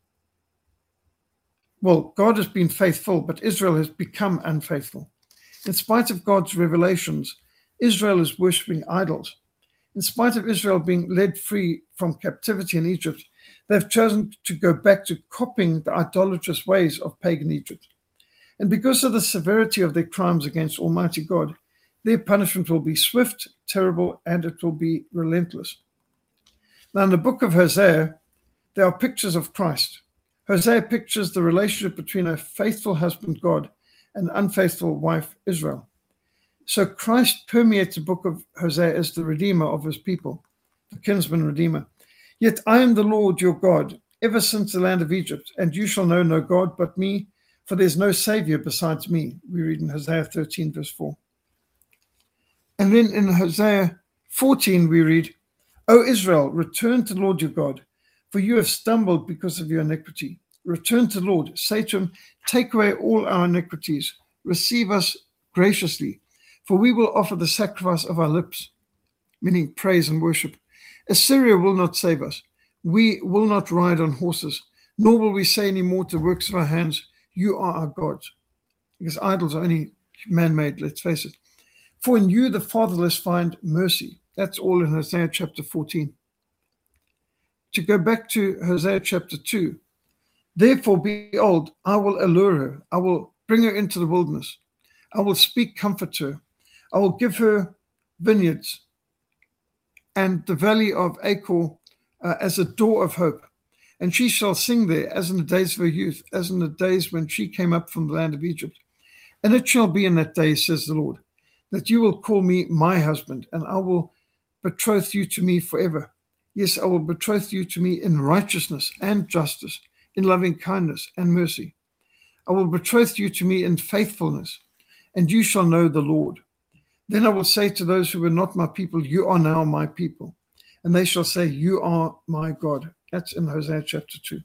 well, God has been faithful, but Israel has become unfaithful. In spite of God's revelations, Israel is worshipping idols. In spite of Israel being led free from captivity in Egypt, they've chosen to go back to copying the idolatrous ways of pagan Egypt. And because of the severity of their crimes against Almighty God, their punishment will be swift, terrible, and it will be relentless. Now, in the book of Hosea, there are pictures of Christ. Hosea pictures the relationship between a faithful husband, God, and an unfaithful wife, Israel. So Christ permeates the book of Hosea as the redeemer of his people, the kinsman redeemer. Yet I am the Lord your God, ever since the land of Egypt, and you shall know no God but me, for there's no Savior besides me. We read in Hosea thirteen, verse four. And then in Hosea fourteen, we read, O Israel, return to the Lord your God, for you have stumbled because of your iniquity. Return to the Lord. Say to him, take away all our iniquities. Receive us graciously, for we will offer the sacrifice of our lips, meaning praise and worship. Assyria will not save us. We will not ride on horses, nor will we say any more to the works of our hands, you are our gods. Because idols are only man-made, let's face it. For in you the fatherless find mercy. That's all in Hosea chapter fourteen. To go back to Hosea chapter two, therefore, behold, I will allure her. I will bring her into the wilderness. I will speak comfort to her. I will give her vineyards, and the valley of Achor uh, as a door of hope. And she shall sing there as in the days of her youth, as in the days when she came up from the land of Egypt. And it shall be in that day, says the Lord, that you will call me my husband, and I will betroth you to me forever. Yes, I will betroth you to me in righteousness and justice, in loving kindness and mercy. I will betroth you to me in faithfulness, and you shall know the Lord. Then I will say to those who were not my people, you are now my people. And they shall say, you are my God. That's in Hosea chapter two.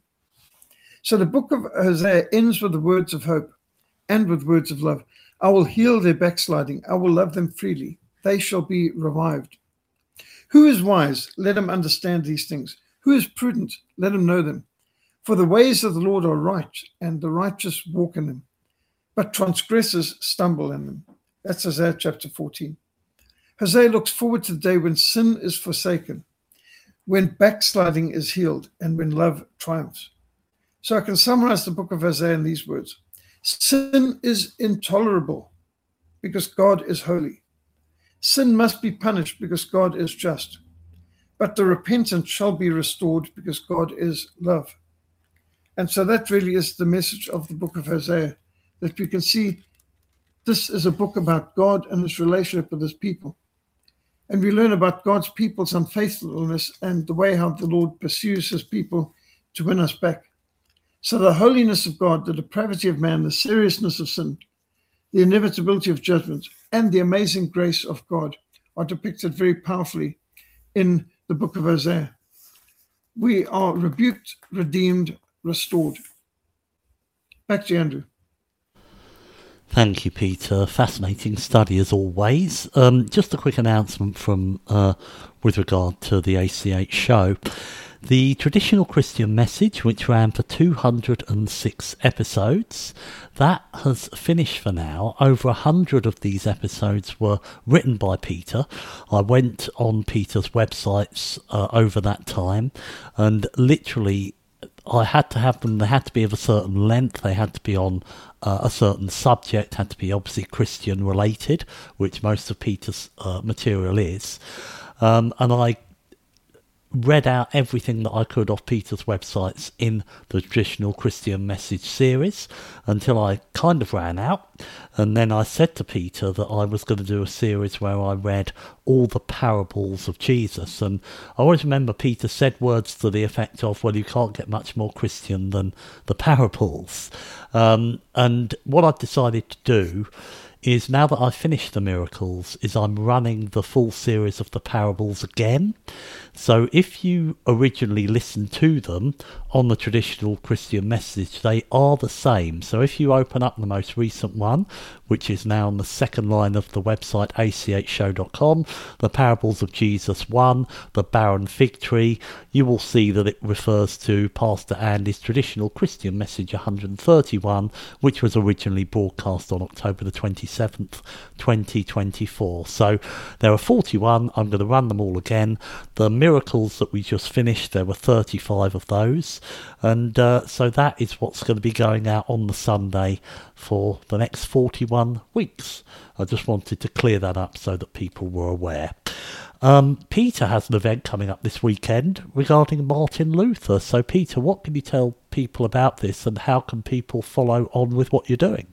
So the book of Hosea ends with the words of hope and with words of love. I will heal their backsliding. I will love them freely. They shall be revived. Who is wise? Let him understand these things. Who is prudent? Let him know them. For the ways of the Lord are right, and the righteous walk in them. But transgressors stumble in them. That's Hosea chapter fourteen. Hosea looks forward to the day when sin is forsaken, when backsliding is healed, and when love triumphs. So I can summarize the book of Hosea in these words. Sin is intolerable because God is holy. Sin must be punished because God is just. But the repentant shall be restored because God is love. And so that really is the message of the book of Hosea, that we can see this is a book about God and his relationship with his people. And we learn about God's people's unfaithfulness and the way how the Lord pursues his people to win us back. So the holiness of God, the depravity of man, the seriousness of sin, the inevitability of judgment, and the amazing grace of God are depicted very powerfully in the book of Hosea. We are rebuked, redeemed, restored. Back to you, Andrew. Thank you, Peter. Fascinating study as always. Um, just a quick announcement from uh, with regard to the A C H show. The Traditional Christian Message, which ran for two hundred six episodes, that has finished for now. Over one hundred of these episodes were written by Peter. I went on Peter's websites uh, over that time, and literally I had to have them, they had to be of a certain length, they had to be on uh, a certain subject, had to be obviously Christian related, which most of Peter's uh, material is. Um, and I read out everything that I could off Peter's websites in the Traditional Christian Message series until I kind of ran out. And then I said to Peter that I was going to do a series where I read all the parables of Jesus. And I always remember Peter said words to the effect of, well, you can't get much more Christian than the parables. Um, and what I've decided to do is, now that I've finished the miracles, is I'm running the full series of the parables again. So if you originally listened to them on the Traditional Christian Message, they are the same. So if you open up the most recent one, which is now on the second line of the website a c h show dot com, the Parables of Jesus one, the Barren Fig Tree, you will see that it refers to Pastor Andy's Traditional Christian Message one hundred thirty-one, which was originally broadcast on October the twenty-seventh, twenty twenty-four. So there are forty-one. I'm going to run them all again. The miracles that we just finished, there were thirty-five of those. And uh, so that is what's going to be going out on the Sunday for the next forty-one weeks. I just wanted to clear that up so that people were aware. Um, Peter has an event coming up this weekend regarding Martin Luther. So, Peter, what can you tell people about this, and how can people follow on with what you're doing?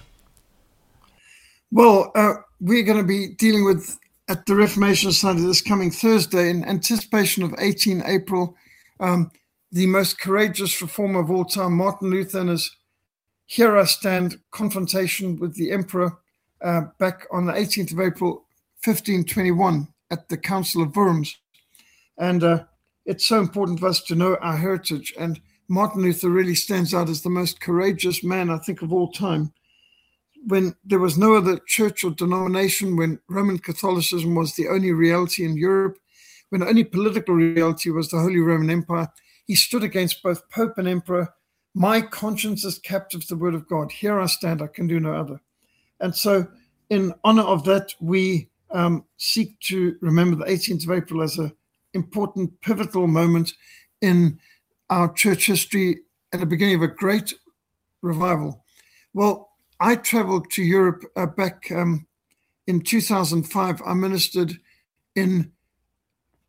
Well, uh, we're going to be dealing with, at the Reformation Society this coming Thursday, in anticipation of eighteenth April, um, the most courageous reformer of all time, Martin Luther, and his Here I Stand confrontation with the emperor uh, back on the eighteenth of April, fifteen twenty-one, at the Council of Worms. And uh, it's so important for us to know our heritage. And Martin Luther really stands out as the most courageous man, I think, of all time. When there was no other church or denomination, when Roman Catholicism was the only reality in Europe, when the only political reality was the Holy Roman Empire, he stood against both Pope and Emperor. My conscience is captive to the word of God. Here I stand, I can do no other. And so in honor of that, we um, seek to remember the eighteenth of April as an important, pivotal moment in our church history at the beginning of a great revival. Well, I traveled to Europe uh, back um, in two thousand five. I ministered in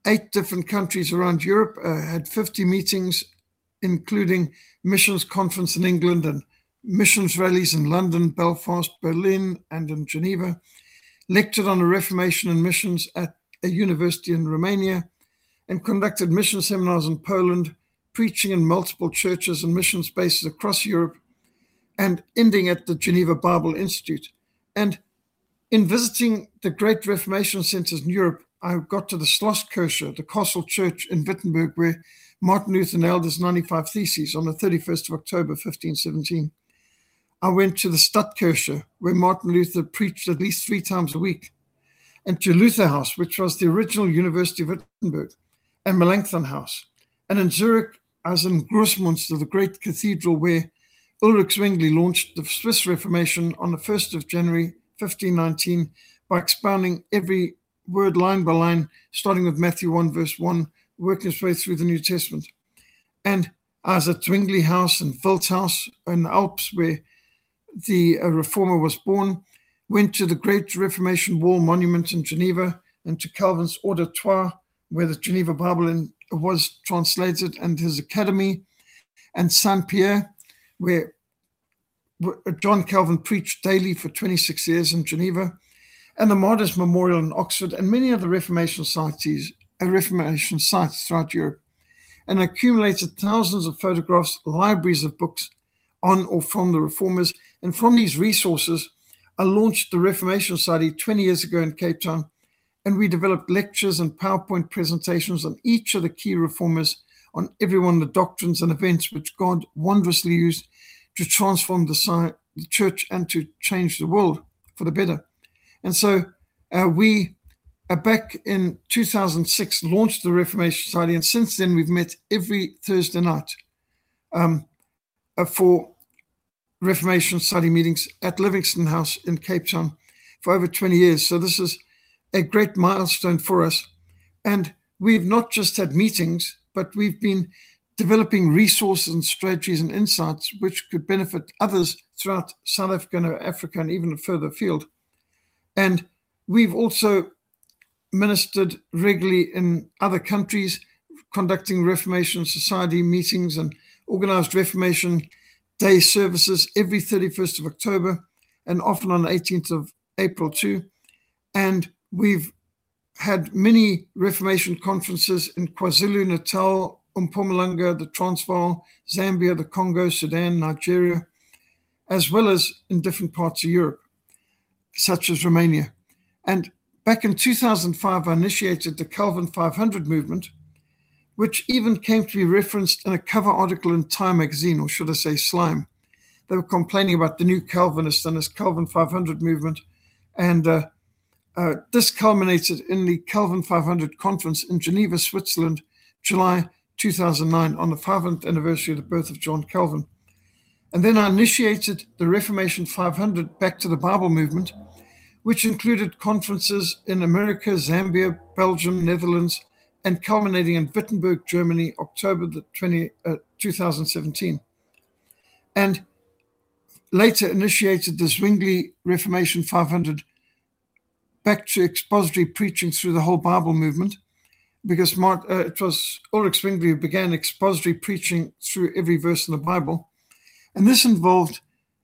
eight different countries around Europe, uh, had fifty meetings, including missions conference in England and missions rallies in London, Belfast, Berlin, and in Geneva, lectured on the Reformation and missions at a university in Romania, and conducted mission seminars in Poland, preaching in multiple churches and mission spaces across Europe, and ending at the Geneva Bible Institute. And in visiting the great Reformation centers in Europe, I got to the Schlosskirche, the Castle Church in Wittenberg, where Martin Luther nailed his ninety-five Theses on the thirty-first of October, fifteen seventeen. I went to the Stadtkirche, where Martin Luther preached at least three times a week, and to Luther House, which was the original University of Wittenberg, and Melanchthon House. And in Zurich, I was in Grossmünster, the great cathedral where Ulrich Zwingli launched the Swiss Reformation on the first of January, fifteen nineteen, by expounding every word line by line, starting with Matthew one, verse one, working its way through the New Testament. And I was at Zwingli House and Wildhaus in the Alps, where the uh, Reformer was born, went to the Great Reformation Wall Monument in Geneva, and to Calvin's Auditoire, where the Geneva Bible in, was translated, and his academy, and Saint-Pierre, where John Calvin preached daily for twenty-six years in Geneva, and the Martyrs Memorial in Oxford, and many other Reformation sites, uh, Reformation sites throughout Europe, and accumulated thousands of photographs, libraries of books on or from the Reformers. And from these resources, I launched the Reformation Society twenty years ago in Cape Town, and we developed lectures and PowerPoint presentations on each of the key Reformers, on every one of the doctrines and events which God wondrously used to transform the, the church and to change the world for the better. And so uh, we, uh, back in two thousand six, launched the Reformation Society, and since then we've met every Thursday night um, uh, for Reformation Society meetings at Livingston House in Cape Town for over twenty years. So this is a great milestone for us. And we've not just had meetings, but we've been developing resources and strategies and insights which could benefit others throughout South Africa and Africa and even further afield. And we've also ministered regularly in other countries, conducting Reformation Society meetings and organized Reformation Day services every thirty-first of October and often on the eighteenth of April too. And we've had many Reformation conferences in KwaZulu-Natal, Mpumalanga, the Transvaal, Zambia, the Congo, Sudan, Nigeria, as well as in different parts of Europe, such as Romania. And back in two thousand five, I initiated the Calvin five hundred movement, which even came to be referenced in a cover article in Time magazine, or should I say Slime. They were complaining about the new Calvinist and this Calvin five hundred movement. And uh, uh, this culminated in the Calvin five hundred conference in Geneva, Switzerland, July two thousand nine, on the five hundredth anniversary of the birth of John Calvin. And then I initiated the Reformation five hundred Back to the Bible movement, which included conferences in America, Zambia, Belgium, Netherlands, and culminating in Wittenberg, Germany, October the twentieth, uh, two thousand seventeen. And later initiated the Zwingli Reformation five hundred back to expository preaching through the whole Bible movement, because Mart, uh, it was Ulrich Zwingli who began expository preaching through every verse in the Bible. And this involved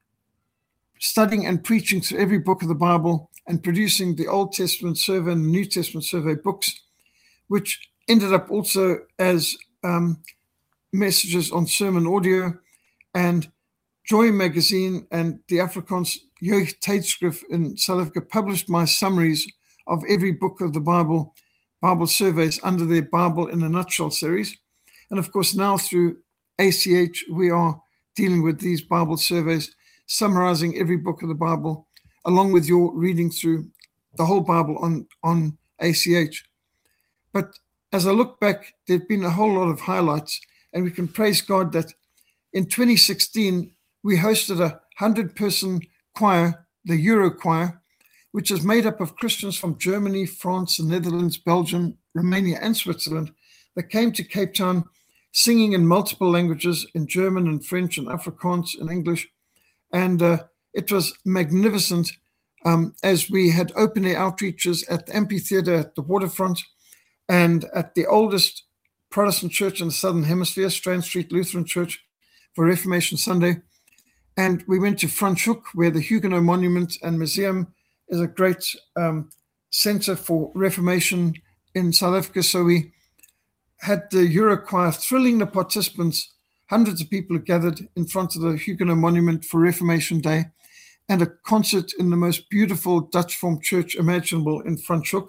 studying and preaching through every book of the Bible and producing the Old Testament Survey and the New Testament Survey books, which ended up also as um, messages on sermon audio. And Joy magazine and the Afrikaans Jeugd Tijdschrift in South Africa published my summaries of every book of the Bible, Bible surveys under their Bible in a Nutshell series. And of course, now through A C H, we are dealing with these Bible surveys, summarizing every book of the Bible, along with your reading through the whole Bible on, on A C H. But as I look back, there've been a whole lot of highlights, and we can praise God that in twenty sixteen, we hosted a hundred-person choir, the Euro Choir, which is made up of Christians from Germany, France, the Netherlands, Belgium, Romania, and Switzerland that came to Cape Town singing in multiple languages, in German and French and Afrikaans and English. And uh, it was magnificent um, as we had open-air outreaches at the amphitheater at the waterfront, and at the oldest Protestant church in the Southern Hemisphere, Strand Street Lutheran Church, for Reformation Sunday. And we went to Franschhoek, where the Huguenot Monument and Museum is a great um, center for Reformation in South Africa. So we had the Eurochoir thrilling the participants. Hundreds of people gathered in front of the Huguenot Monument for Reformation Day, and a concert in the most beautiful Dutch form church imaginable in Franschhoek.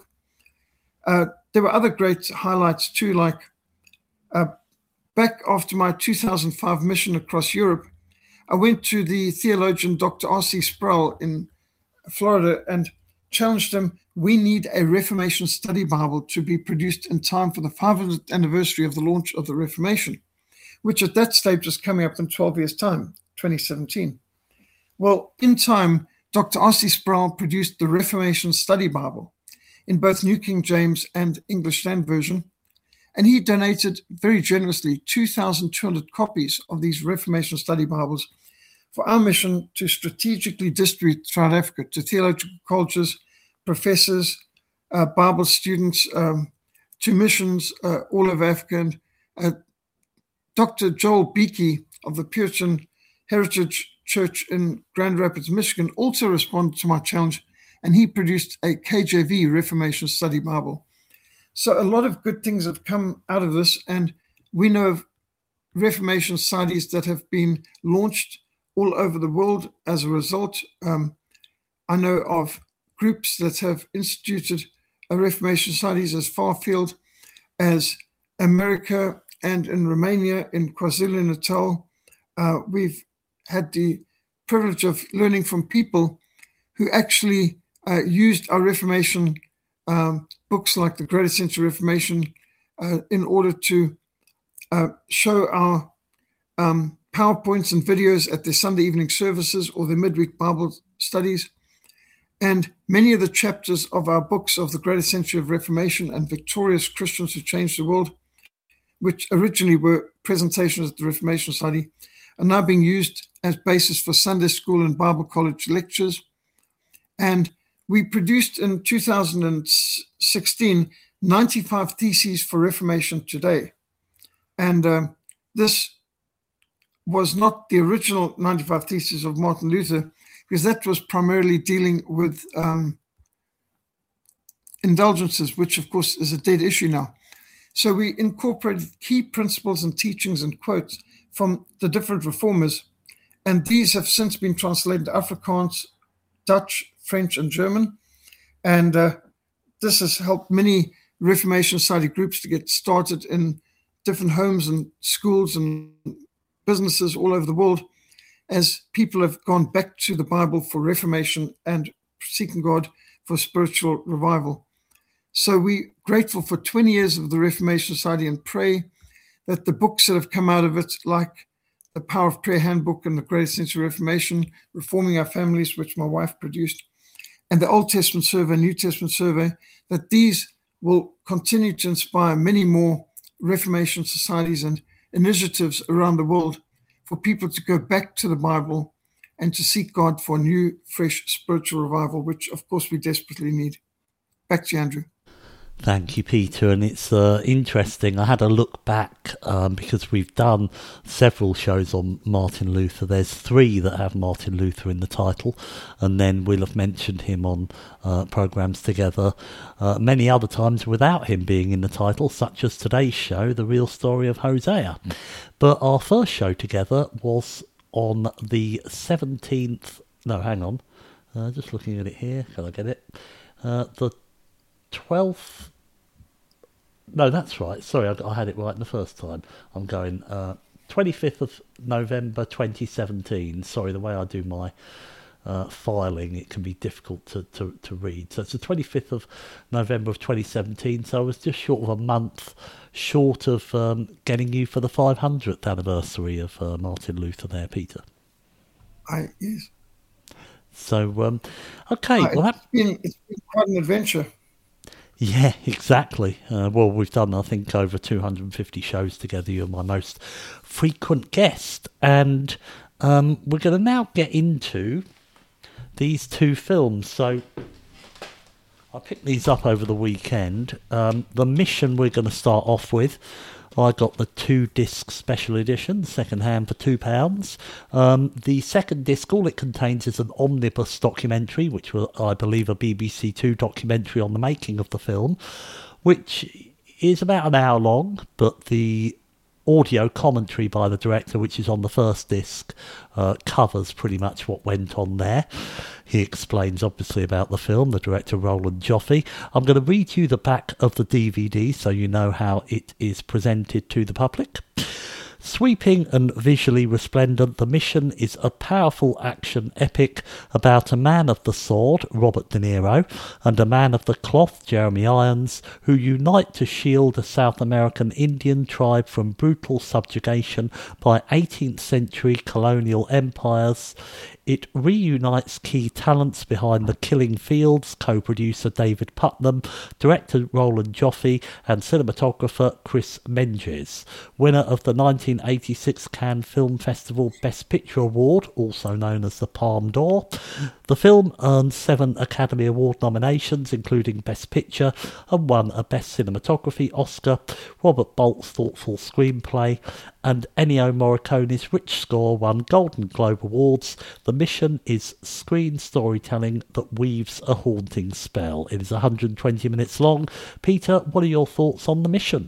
Uh, there were other great highlights too, like uh, back after my two thousand five mission across Europe, I went to the theologian Doctor R C Sproul in Florida and challenged him, we need a Reformation study Bible to be produced in time for the five hundredth anniversary of the launch of the Reformation, which at that stage was coming up in twelve years' time, twenty seventeen. Well, in time, Doctor R C Sproul produced the Reformation Study Bible in both New King James and English Standard Version, and he donated very generously two thousand two hundred copies of these Reformation Study Bibles for our mission to strategically distribute throughout Africa to theological colleges, professors, uh, Bible students, um, to missions uh, all over Africa. And uh, Doctor Joel Beakey of the Puritan Heritage Church in Grand Rapids, Michigan, also responded to my challenge, and he produced a K J V Reformation Study Bible. So a lot of good things have come out of this, and we know of Reformation societies that have been launched all over the world as a result. Um, I know of groups that have instituted a Reformation societies as far afield as America and in Romania, in KwaZulu-Natal. Uh, we've had the privilege of learning from people who actually uh, used our Reformation um, books like the Great Essential Reformation uh, in order to uh, show our um, PowerPoints and videos at their Sunday evening services or their midweek Bible studies. And many of the chapters of our books of the Great Essential of Reformation and Victorious Christians Who Changed the World, which originally were presentations at the Reformation Society, are now being used as basis for Sunday school and Bible college lectures. And we produced in two thousand sixteen ninety-five theses for Reformation Today. And um, this was not the original ninety-five theses of Martin Luther, because that was primarily dealing with um, indulgences, which of course is a dead issue now. So we incorporated key principles and teachings and quotes from the different reformers, and these have since been translated to Afrikaans, Dutch, French, and German. And uh, this has helped many Reformation Society groups to get started in different homes and schools and businesses all over the world, as people have gone back to the Bible for Reformation and seeking God for spiritual revival. So we're grateful for twenty years of the Reformation Society and pray that the books that have come out of it, like the Power of Prayer Handbook and the Great Essential Reformation, Reforming Our Families, which my wife produced, and the Old Testament Survey, New Testament Survey, that these will continue to inspire many more Reformation societies and initiatives around the world for people to go back to the Bible and to seek God for a new, fresh spiritual revival, which, of course, we desperately need. Back to you, Andrew. Thank you, Peter. And it's uh, interesting. I had a look back um, because we've done several shows on Martin Luther. There's three that have Martin Luther in the title, and then we'll have mentioned him on uh, programmes together uh, many other times without him being in the title, such as today's show, The Real Story of Hosea. Mm. But our first show together was on the seventeenth... No, hang on. Uh, just looking at it here. Can I get it? Uh, the twelfth, no, that's right, sorry, I, I had it right the first time. I'm going uh, twenty-fifth of November twenty seventeen. Sorry, the way I do my uh, filing, it can be difficult to, to, to read. So it's the twenty-fifth of November of twenty seventeen, so I was just short of a month short of um, getting you for the five hundredth anniversary of uh, Martin Luther there, Peter. I, yes. So, um, okay. Uh, well, it's, that... been, it's been quite an adventure. Yeah, exactly. Uh, well, we've done, I think, over two hundred fifty shows together. You're my most frequent guest. And um, we're going to now get into these two films. So I picked these up over the weekend. Um, the Mission we're going to start off with. I got the two-disc special edition, second-hand for two pounds. Um, the second disc, all it contains is an omnibus documentary, which was, I believe, a B B C Two documentary on the making of the film, which is about an hour long, but the audio commentary by the director, which is on the first disc, uh, covers pretty much what went on there. He explains, obviously, about the film, the director Roland Joffe. I'm going to read you the back of the D V D so you know how it is presented to the public. Sweeping and visually resplendent, The Mission is a powerful action epic about a man of the sword, Robert De Niro, and a man of the cloth, Jeremy Irons, who unite to shield a South American Indian tribe from brutal subjugation by eighteenth century colonial empires. It reunites key talents behind The Killing Fields, co-producer David Putnam, director Roland Joffe, and cinematographer Chris Menges. Winner of the nineteen eighty-six Cannes Film Festival Best Picture Award, also known as the Palme d'Or. The film earned seven Academy Award nominations, including Best Picture, and won a Best Cinematography Oscar, Robert Bolt's thoughtful screenplay, and Ennio Morricone's rich score won Golden Globe Awards. The Mission is screen storytelling that weaves a haunting spell. It is one hundred twenty minutes long. Peter, what are your thoughts on The Mission?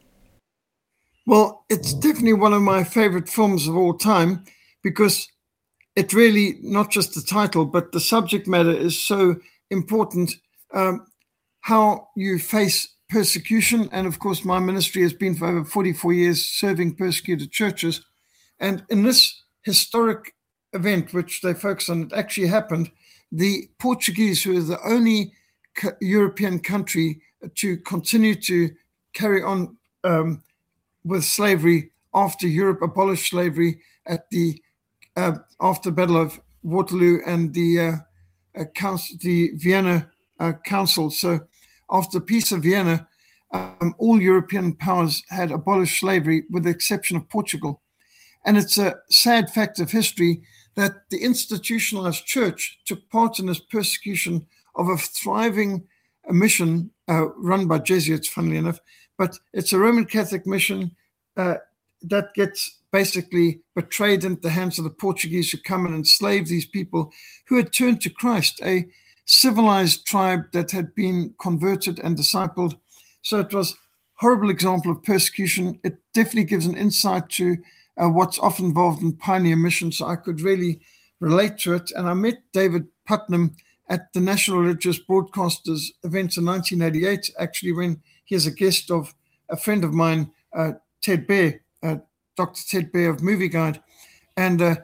Well, it's definitely one of my favorite films of all time, because it really, not just the title, but the subject matter is so important. Um, how you face persecution. And of course, my ministry has been for over forty-four years serving persecuted churches. And in this historic event, which they focus on, it actually happened. The Portuguese, who are the only co- European country to continue to carry on um, with slavery after Europe abolished slavery at the uh, after the Battle of Waterloo and the uh, uh, council, the Vienna uh, Council. So after the Peace of Vienna, um, all European powers had abolished slavery with the exception of Portugal. And it's a sad fact of history that the institutionalized church took part in this persecution of a thriving mission uh, run by Jesuits, funnily enough. But it's a Roman Catholic mission uh, that gets basically betrayed into the hands of the Portuguese, who come and enslave these people who had turned to Christ, a civilized tribe that had been converted and discipled. So it was a horrible example of persecution. It definitely gives an insight to uh, what's often involved in pioneer missions. So I could really relate to it. And I met David Putnam at the National Religious Broadcasters event in nineteen eighty-eight, actually, when he is a guest of a friend of mine, uh, Ted Baer, uh, Doctor Ted Baer of Movie Guide. And uh,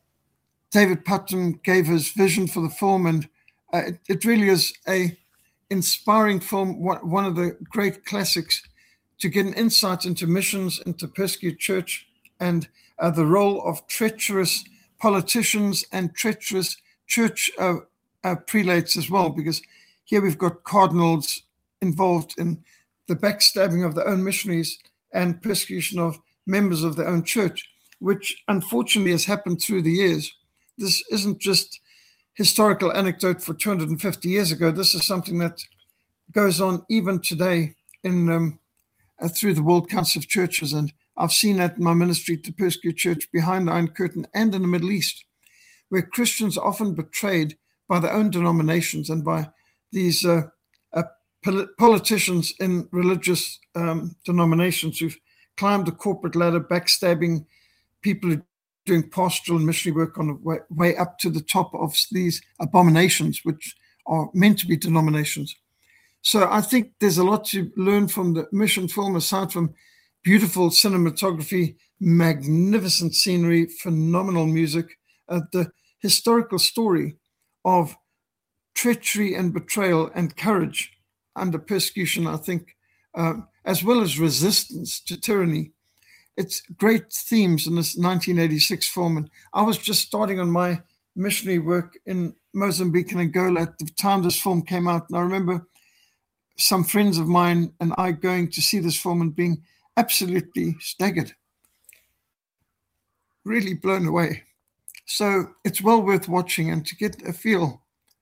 David Putnam gave his vision for the film, and uh, it, it really is a inspiring film, one of the great classics, to get an insight into missions, into persecuted church, and uh, the role of treacherous politicians and treacherous church uh, uh, prelates as well, because here we've got cardinals involved in the backstabbing of their own missionaries and persecution of members of their own church, which unfortunately has happened through the years. This isn't just historical anecdote for two hundred fifty years ago. This is something that goes on even today in um, uh, through the World Council of Churches. And I've seen that in my ministry to persecute church behind the Iron Curtain and in the Middle East, where Christians are often betrayed by their own denominations and by these uh, uh, pol- politicians in religious um, denominations who've climbed the corporate ladder, backstabbing people who doing pastoral and missionary work on the way, way up to the top of these abominations, which are meant to be denominations. So I think there's a lot to learn from the mission film, aside from beautiful cinematography, magnificent scenery, phenomenal music, uh, the historical story of treachery and betrayal and courage under persecution, I think, uh, as well as resistance to tyranny. It's great themes in this nineteen eighty-six film. And I was just starting on my missionary work in Mozambique and Angola at the time this film came out. And I remember some friends of mine and I going to see this film and being absolutely staggered, really blown away. So it's well worth watching, and to get a feel.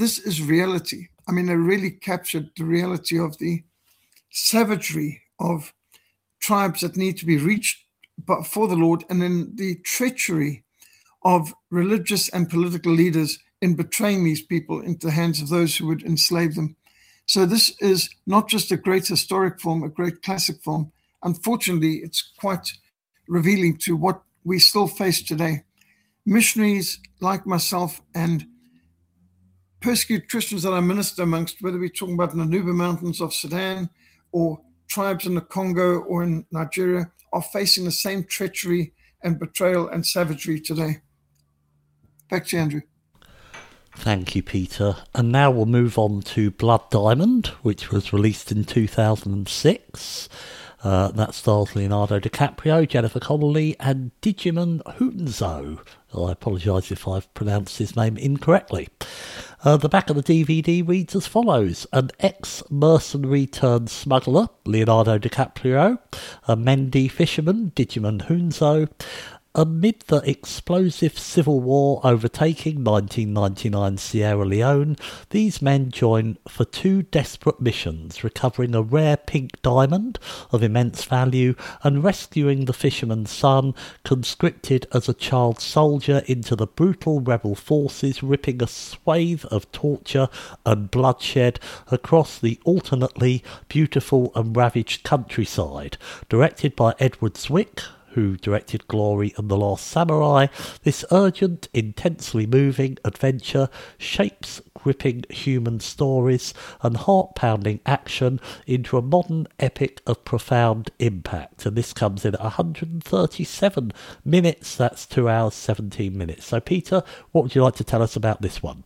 this is reality. I mean, they really captured the reality of the savagery of tribes that need to be reached but for the Lord, and then the treachery of religious and political leaders in betraying these people into the hands of those who would enslave them. So this is not just a great historic film, a great classic film. Unfortunately, it's quite revealing to what we still face today. Missionaries like myself and persecuted Christians that I minister amongst, whether we're talking about the Nuba Mountains of Sudan or tribes in the Congo or in Nigeria, are facing the same treachery and betrayal and savagery today. Back to you, Andrew. Thank you, Peter. And now we'll move on to Blood Diamond, which was released in two thousand six. Uh, that stars Leonardo DiCaprio, Jennifer Connelly, and Djimon Hounsou. I apologise if I've pronounced his name incorrectly. Uh, the back of the D V D reads as follows. An ex-mercenary turned smuggler, Leonardo DiCaprio, a Mendy fisherman, Djimon Hounsou. Amid the explosive civil war overtaking nineteen ninety-nine Sierra Leone, these men join for two desperate missions, recovering a rare pink diamond of immense value and rescuing the fisherman's son, conscripted as a child soldier into the brutal rebel forces, ripping a swathe of torture and bloodshed across the alternately beautiful and ravaged countryside. Directed by Edward Zwick, who directed Glory and The Last Samurai, this urgent, intensely moving adventure shapes gripping human stories and heart-pounding action into a modern epic of profound impact. And this comes in at one hundred thirty-seven minutes. That's two hours, seventeen minutes. So, Peter, what would you like to tell us about this one?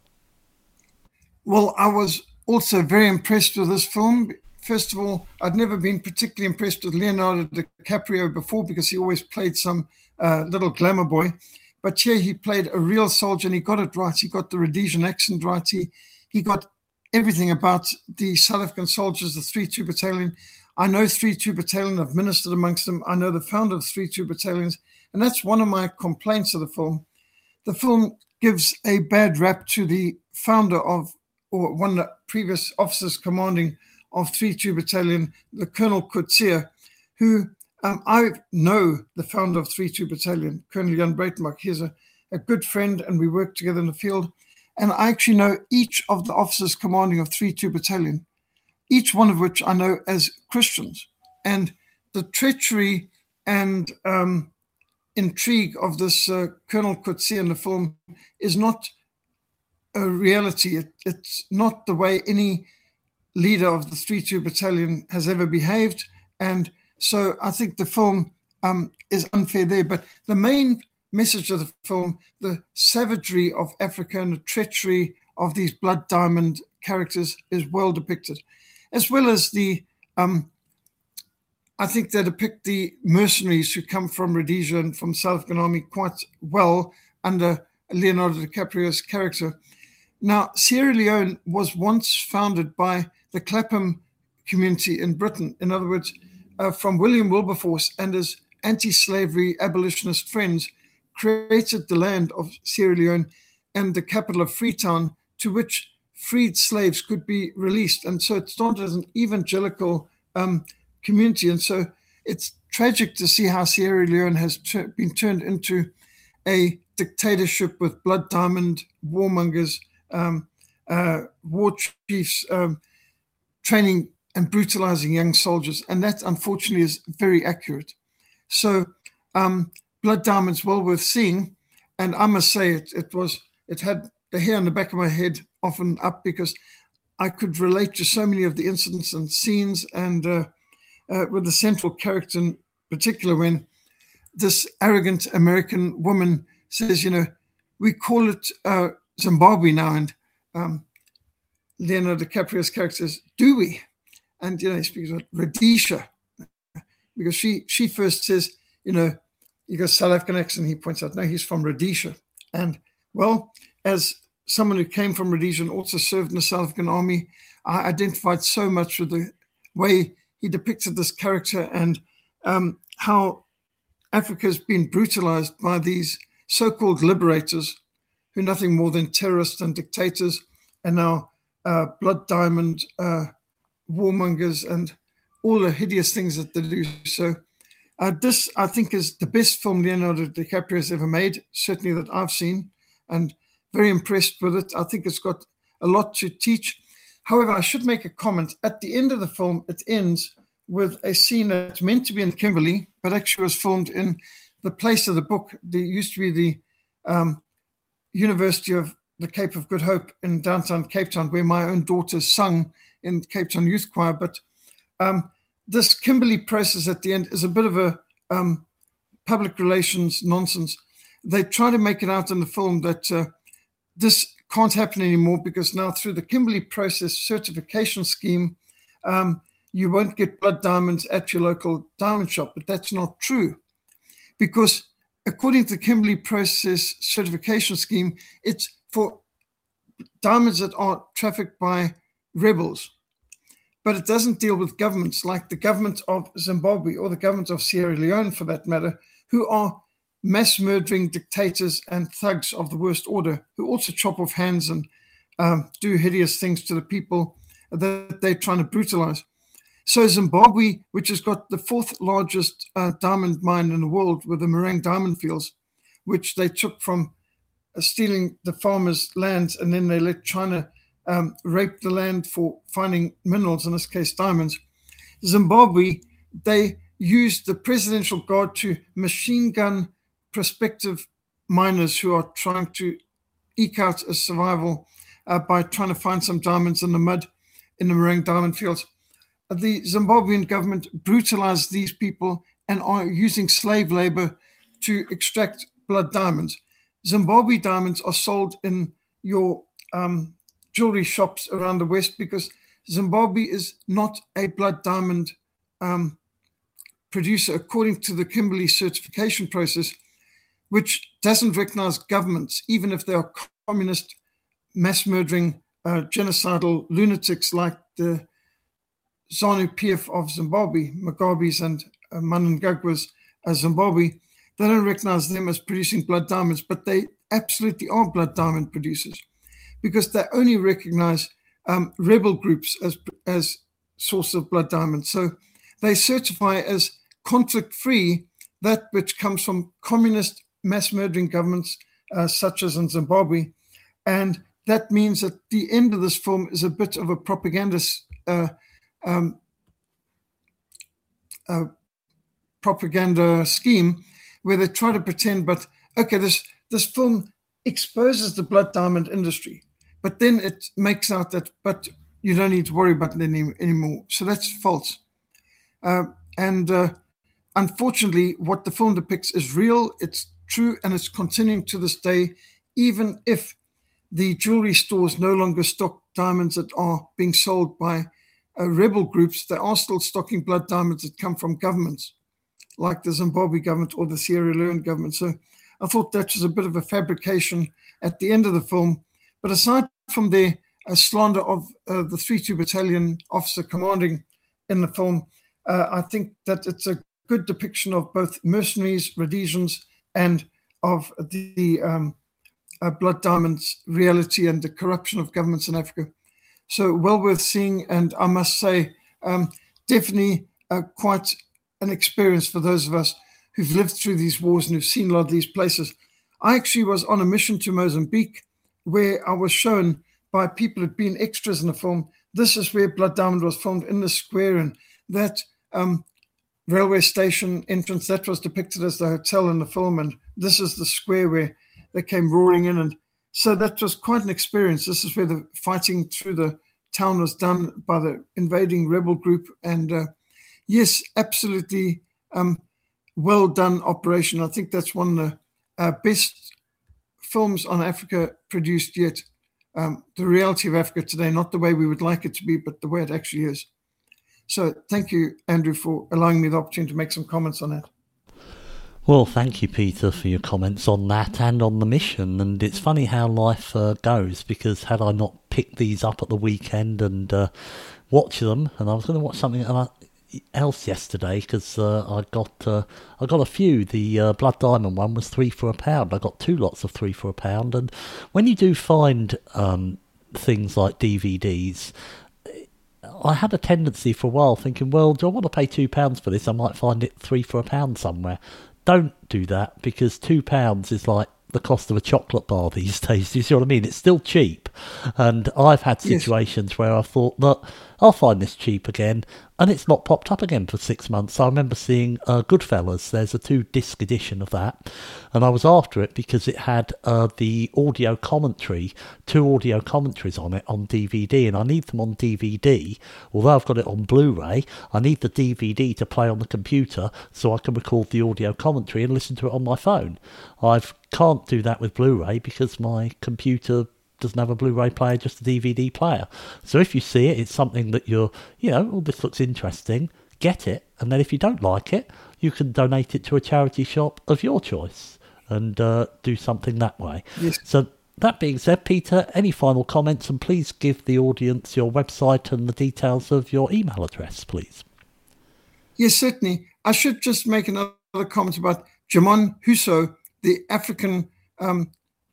Well, I was also very impressed with this film. First of all, I'd never been particularly impressed with Leonardo DiCaprio before because he always played some uh, little glamour boy. But here he played a real soldier and he got it right. He got the Rhodesian accent right. He, he got everything about the South African soldiers, the three two Battalion. I know three two Battalion. I've ministered amongst them. I know the founder of three two Battalions. And that's one of my complaints of the film. The film gives a bad rap to the founder of, or one of the previous officers commanding of three two Battalion, the Colonel Coetzee, who um, I know the founder of three two Battalion, Colonel Jan Breitenbach. He's a, a good friend and we work together in the field. And I actually know each of the officers commanding of three two Battalion, each one of which I know as Christians. And the treachery and um, intrigue of this uh, Colonel Coetzee in the film is not a reality. It, it's not the way any leader of the three two Battalion has ever behaved. And so I think the film um, is unfair there. But the main message of the film, the savagery of Africa and the treachery of these Blood Diamond characters is well depicted, as well as the, um, I think they depict the mercenaries who come from Rhodesia and from South African Army quite well under Leonardo DiCaprio's character. Now, Sierra Leone was once founded by the Clapham community in Britain. In other words, uh, from William Wilberforce and his anti-slavery abolitionist friends created the land of Sierra Leone and the capital of Freetown, to which freed slaves could be released. And so it started as an evangelical um, community. And so it's tragic to see how Sierra Leone has ter- been turned into a dictatorship with Blood Diamond warmongers, um, uh, war chiefs, um, training and brutalizing young soldiers. And that, unfortunately, is very accurate. So um, Blood Diamond's well worth seeing. And I must say it, it was, it had the hair on the back of my head often up because I could relate to so many of the incidents and scenes, and uh, uh, with the central character in particular, when this arrogant American woman says, you know, we call it uh, Zimbabwe now, and um, Leonardo DiCaprio's character says, do we? And, you know, he speaks about Rhodesia, because she, she first says, you know, he goes South African accent, he points out, no, he's from Rhodesia. And, well, as someone who came from Rhodesia and also served in the South African Army, I identified so much with the way he depicted this character and um, how Africa has been brutalized by these so-called liberators who are nothing more than terrorists and dictators and now uh, blood diamond uh, warmongers and all the hideous things that they do. So uh, this, I think, is the best film Leonardo DiCaprio has ever made, certainly that I've seen, and very impressed with it. I think it's got a lot to teach. However, I should make a comment. At the end of the film, it ends with a scene that's meant to be in Kimberley, but actually was filmed in the place of the book. There used to be the um, University of the Cape of Good Hope in downtown Cape Town, where my own daughter sung in Cape Town Youth Choir. But um, this Kimberley process at the end is a bit of a um, public relations nonsense. They try to make it out in the film that uh, this can't happen anymore because now through the Kimberley process certification scheme, um, you won't get blood diamonds at your local diamond shop. But that's not true, because according to the Kimberley process certification scheme, it's for diamonds that are trafficked by rebels. But it doesn't deal with governments like the government of Zimbabwe or the government of Sierra Leone, for that matter, who are mass murdering dictators and thugs of the worst order, who also chop off hands and um, do hideous things to the people that they're trying to brutalize. So Zimbabwe, which has got the fourth largest uh, diamond mine in the world with the Morang diamond fields, which they took from uh, stealing the farmers' lands, and then they let China um, rape the land for finding minerals, in this case diamonds. Zimbabwe, they used the Presidential Guard to machine gun prospective miners who are trying to eke out a survival uh, by trying to find some diamonds in the mud in the Morang diamond fields. The Zimbabwean government brutalized these people and are using slave labor to extract blood diamonds. Zimbabwe diamonds are sold in your um, jewelry shops around the West because Zimbabwe is not a blood diamond um, producer according to the Kimberley certification process, which doesn't recognize governments, even if they are communist, mass-murdering, uh, genocidal lunatics like the ZANU-P F of Zimbabwe, Mugabe's and uh, Mnangagwa's uh, Zimbabwe. They don't recognize them as producing blood diamonds, but they absolutely are blood diamond producers because they only recognize um, rebel groups as, as source of blood diamonds. So they certify as conflict-free that which comes from communist mass-murdering governments uh, such as in Zimbabwe. And that means that the end of this film is a bit of a propaganda uh, um, uh, propaganda scheme where they try to pretend, but okay, this, this film exposes the blood diamond industry, but then it makes out that, but you don't need to worry about it any, anymore. So that's false. Uh, and uh, unfortunately, what the film depicts is real, it's true, and it's continuing to this day, even if the jewelry stores no longer stock diamonds that are being sold by uh, rebel groups. They are still stocking blood diamonds that come from governments, like the Zimbabwe government or the Sierra Leone government. So I thought that was a bit of a fabrication at the end of the film. But aside from their uh, slander of uh, the three two Battalion officer commanding in the film, uh, I think that it's a good depiction of both mercenaries, Rhodesians, and of the um, uh, blood diamonds reality and the corruption of governments in Africa. So well worth seeing, and I must say, um, definitely uh, quite an experience for those of us who've lived through these wars and who've seen a lot of these places. I actually was on a mission to Mozambique where I was shown by people who'd been extras in the film, this is where Blood Diamond was filmed, in the square, and that um, railway station entrance, that was depicted as the hotel in the film, and this is the square where they came roaring in. And so that was quite an experience. This is where the fighting through the town was done by the invading rebel group. And uh, yes, absolutely um, well done operation. I think that's one of the uh, best films on Africa produced yet. Um, the reality of Africa today, not the way we would like it to be, but the way it actually is. So thank you, Andrew, for allowing me the opportunity to make some comments on that. Well, thank you, Peter, for your comments on that and on the mission. And it's funny how life uh, goes, because had I not picked these up at the weekend and uh, watched them, and I was going to watch something else yesterday because uh, I got uh, I got a few. The uh, Blood Diamond one was three for a pound. I got two lots of three for a pound. And when you do find um, things like D V Ds, I had a tendency for a while thinking, well, do I want to pay two pounds for this? I might find it three for a pound somewhere. Don't do that, because two pounds is like the cost of a chocolate bar these days. Do you see what I mean? It's still cheap. And I've had situations yes. where I thought that I'll find this cheap again, and it's not popped up again for six months. I remember seeing uh, Goodfellas. There's a two-disc edition of that, and I was after it because it had uh, the audio commentary, two audio commentaries on it on D V D, and I need them on D V D. Although I've got it on Blu-ray, I need the D V D to play on the computer so I can record the audio commentary and listen to it on my phone. I can't do that with Blu-ray because my computer doesn't have a Blu-ray player, just a D V D player. So if you see it, it's something that you're, you know, oh, this looks interesting, get it. And then if you don't like it, you can donate it to a charity shop of your choice and uh, do something that way. Yes. So that being said, Peter, any final comments? And please give the audience your website and the details of your email address, please. Yes, certainly. I should just make another comment about Djimon Housso, the African um,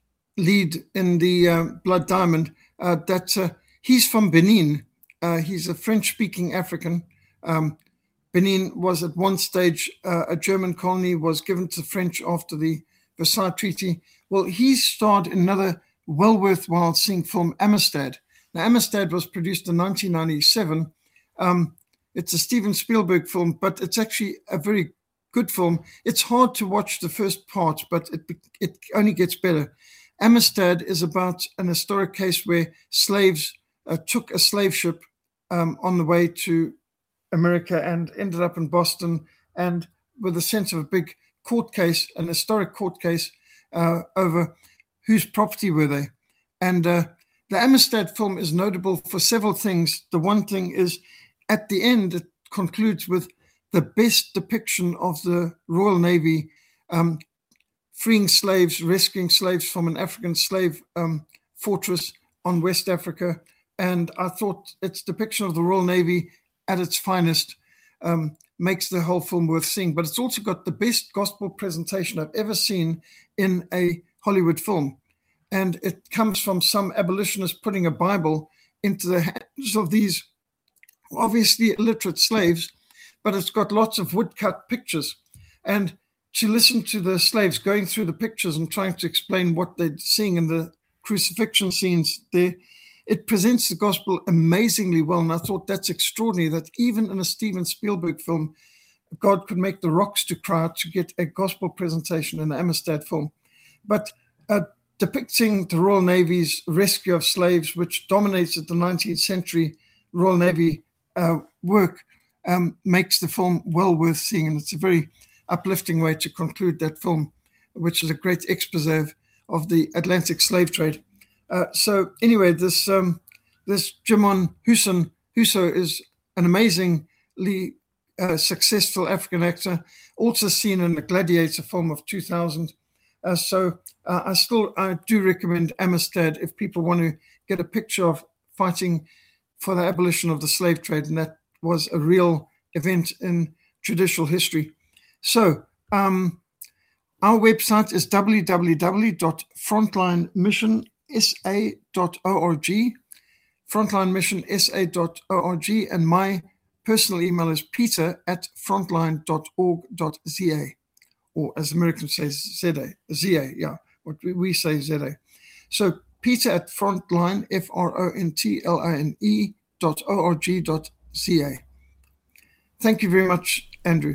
lead in the uh, Blood Diamond. Uh, that uh, he's from Benin. Uh, he's a French-speaking African. Um, Benin was at one stage uh, a German colony, was given to the French after the Versailles Treaty. Well, he starred in another well worthwhile seeing film, Amistad. Now, Amistad was produced in nineteen ninety-seven. Um, it's a Steven Spielberg film, but it's actually a very good film. It's hard to watch the first part, but it it only gets better. Amistad is about an historic case where slaves uh, took a slave ship um, on the way to America and ended up in Boston, and with a sense of a big court case, an historic court case uh, over whose property were they. And uh, the Amistad film is notable for several things. The one thing is, at the end, it concludes with the best depiction of the Royal Navy um, freeing slaves, rescuing slaves from an African slave um, fortress on West Africa. And I thought its depiction of the Royal Navy at its finest um, makes the whole film worth seeing. But it's also got the best gospel presentation I've ever seen in a Hollywood film. And it comes from some abolitionist putting a Bible into the hands of these obviously illiterate slaves, but it's got lots of woodcut pictures. And to listen to the slaves going through the pictures and trying to explain what they're seeing in the crucifixion scenes there, it presents the gospel amazingly well. And I thought that's extraordinary that even in a Steven Spielberg film, God could make the rocks to cry to get a gospel presentation in the Amistad film. But uh, depicting the Royal Navy's rescue of slaves, which dominates the nineteenth century Royal Navy uh, work, um, makes the film well worth seeing. And it's a very uplifting way to conclude that film, which is a great expose of the Atlantic slave trade. Uh, so anyway, this um, this Djimon Housso, Housso is an amazingly uh, successful African actor, also seen in the Gladiator film of two thousand. Uh, so uh, I still I do recommend Amistad if people want to get a picture of fighting for the abolition of the slave trade, and that was a real event in judicial history. So um, our website is w w w dot frontline mission s a dot org, frontline mission s a dot org, and my personal email is peter at frontline dot org dot z a, or as Americans say, Z A, Z A, yeah, what we say Z A. So Peter at frontline, F R O N T L I N E dot O R G dot Z A. Thank you very much, Andrew.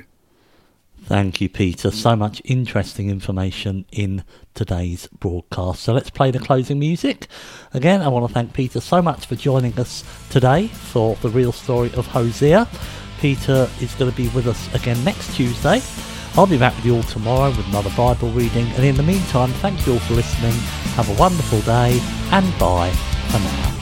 Thank you, Peter. So much interesting information in today's broadcast. So let's play the closing music. Again, I want to thank Peter so much for joining us today for The Real Story of Hosea. Peter is going to be with us again next Tuesday. I'll be back with you all tomorrow with another Bible reading. And in the meantime, thank you all for listening. Have a wonderful day, and bye for now.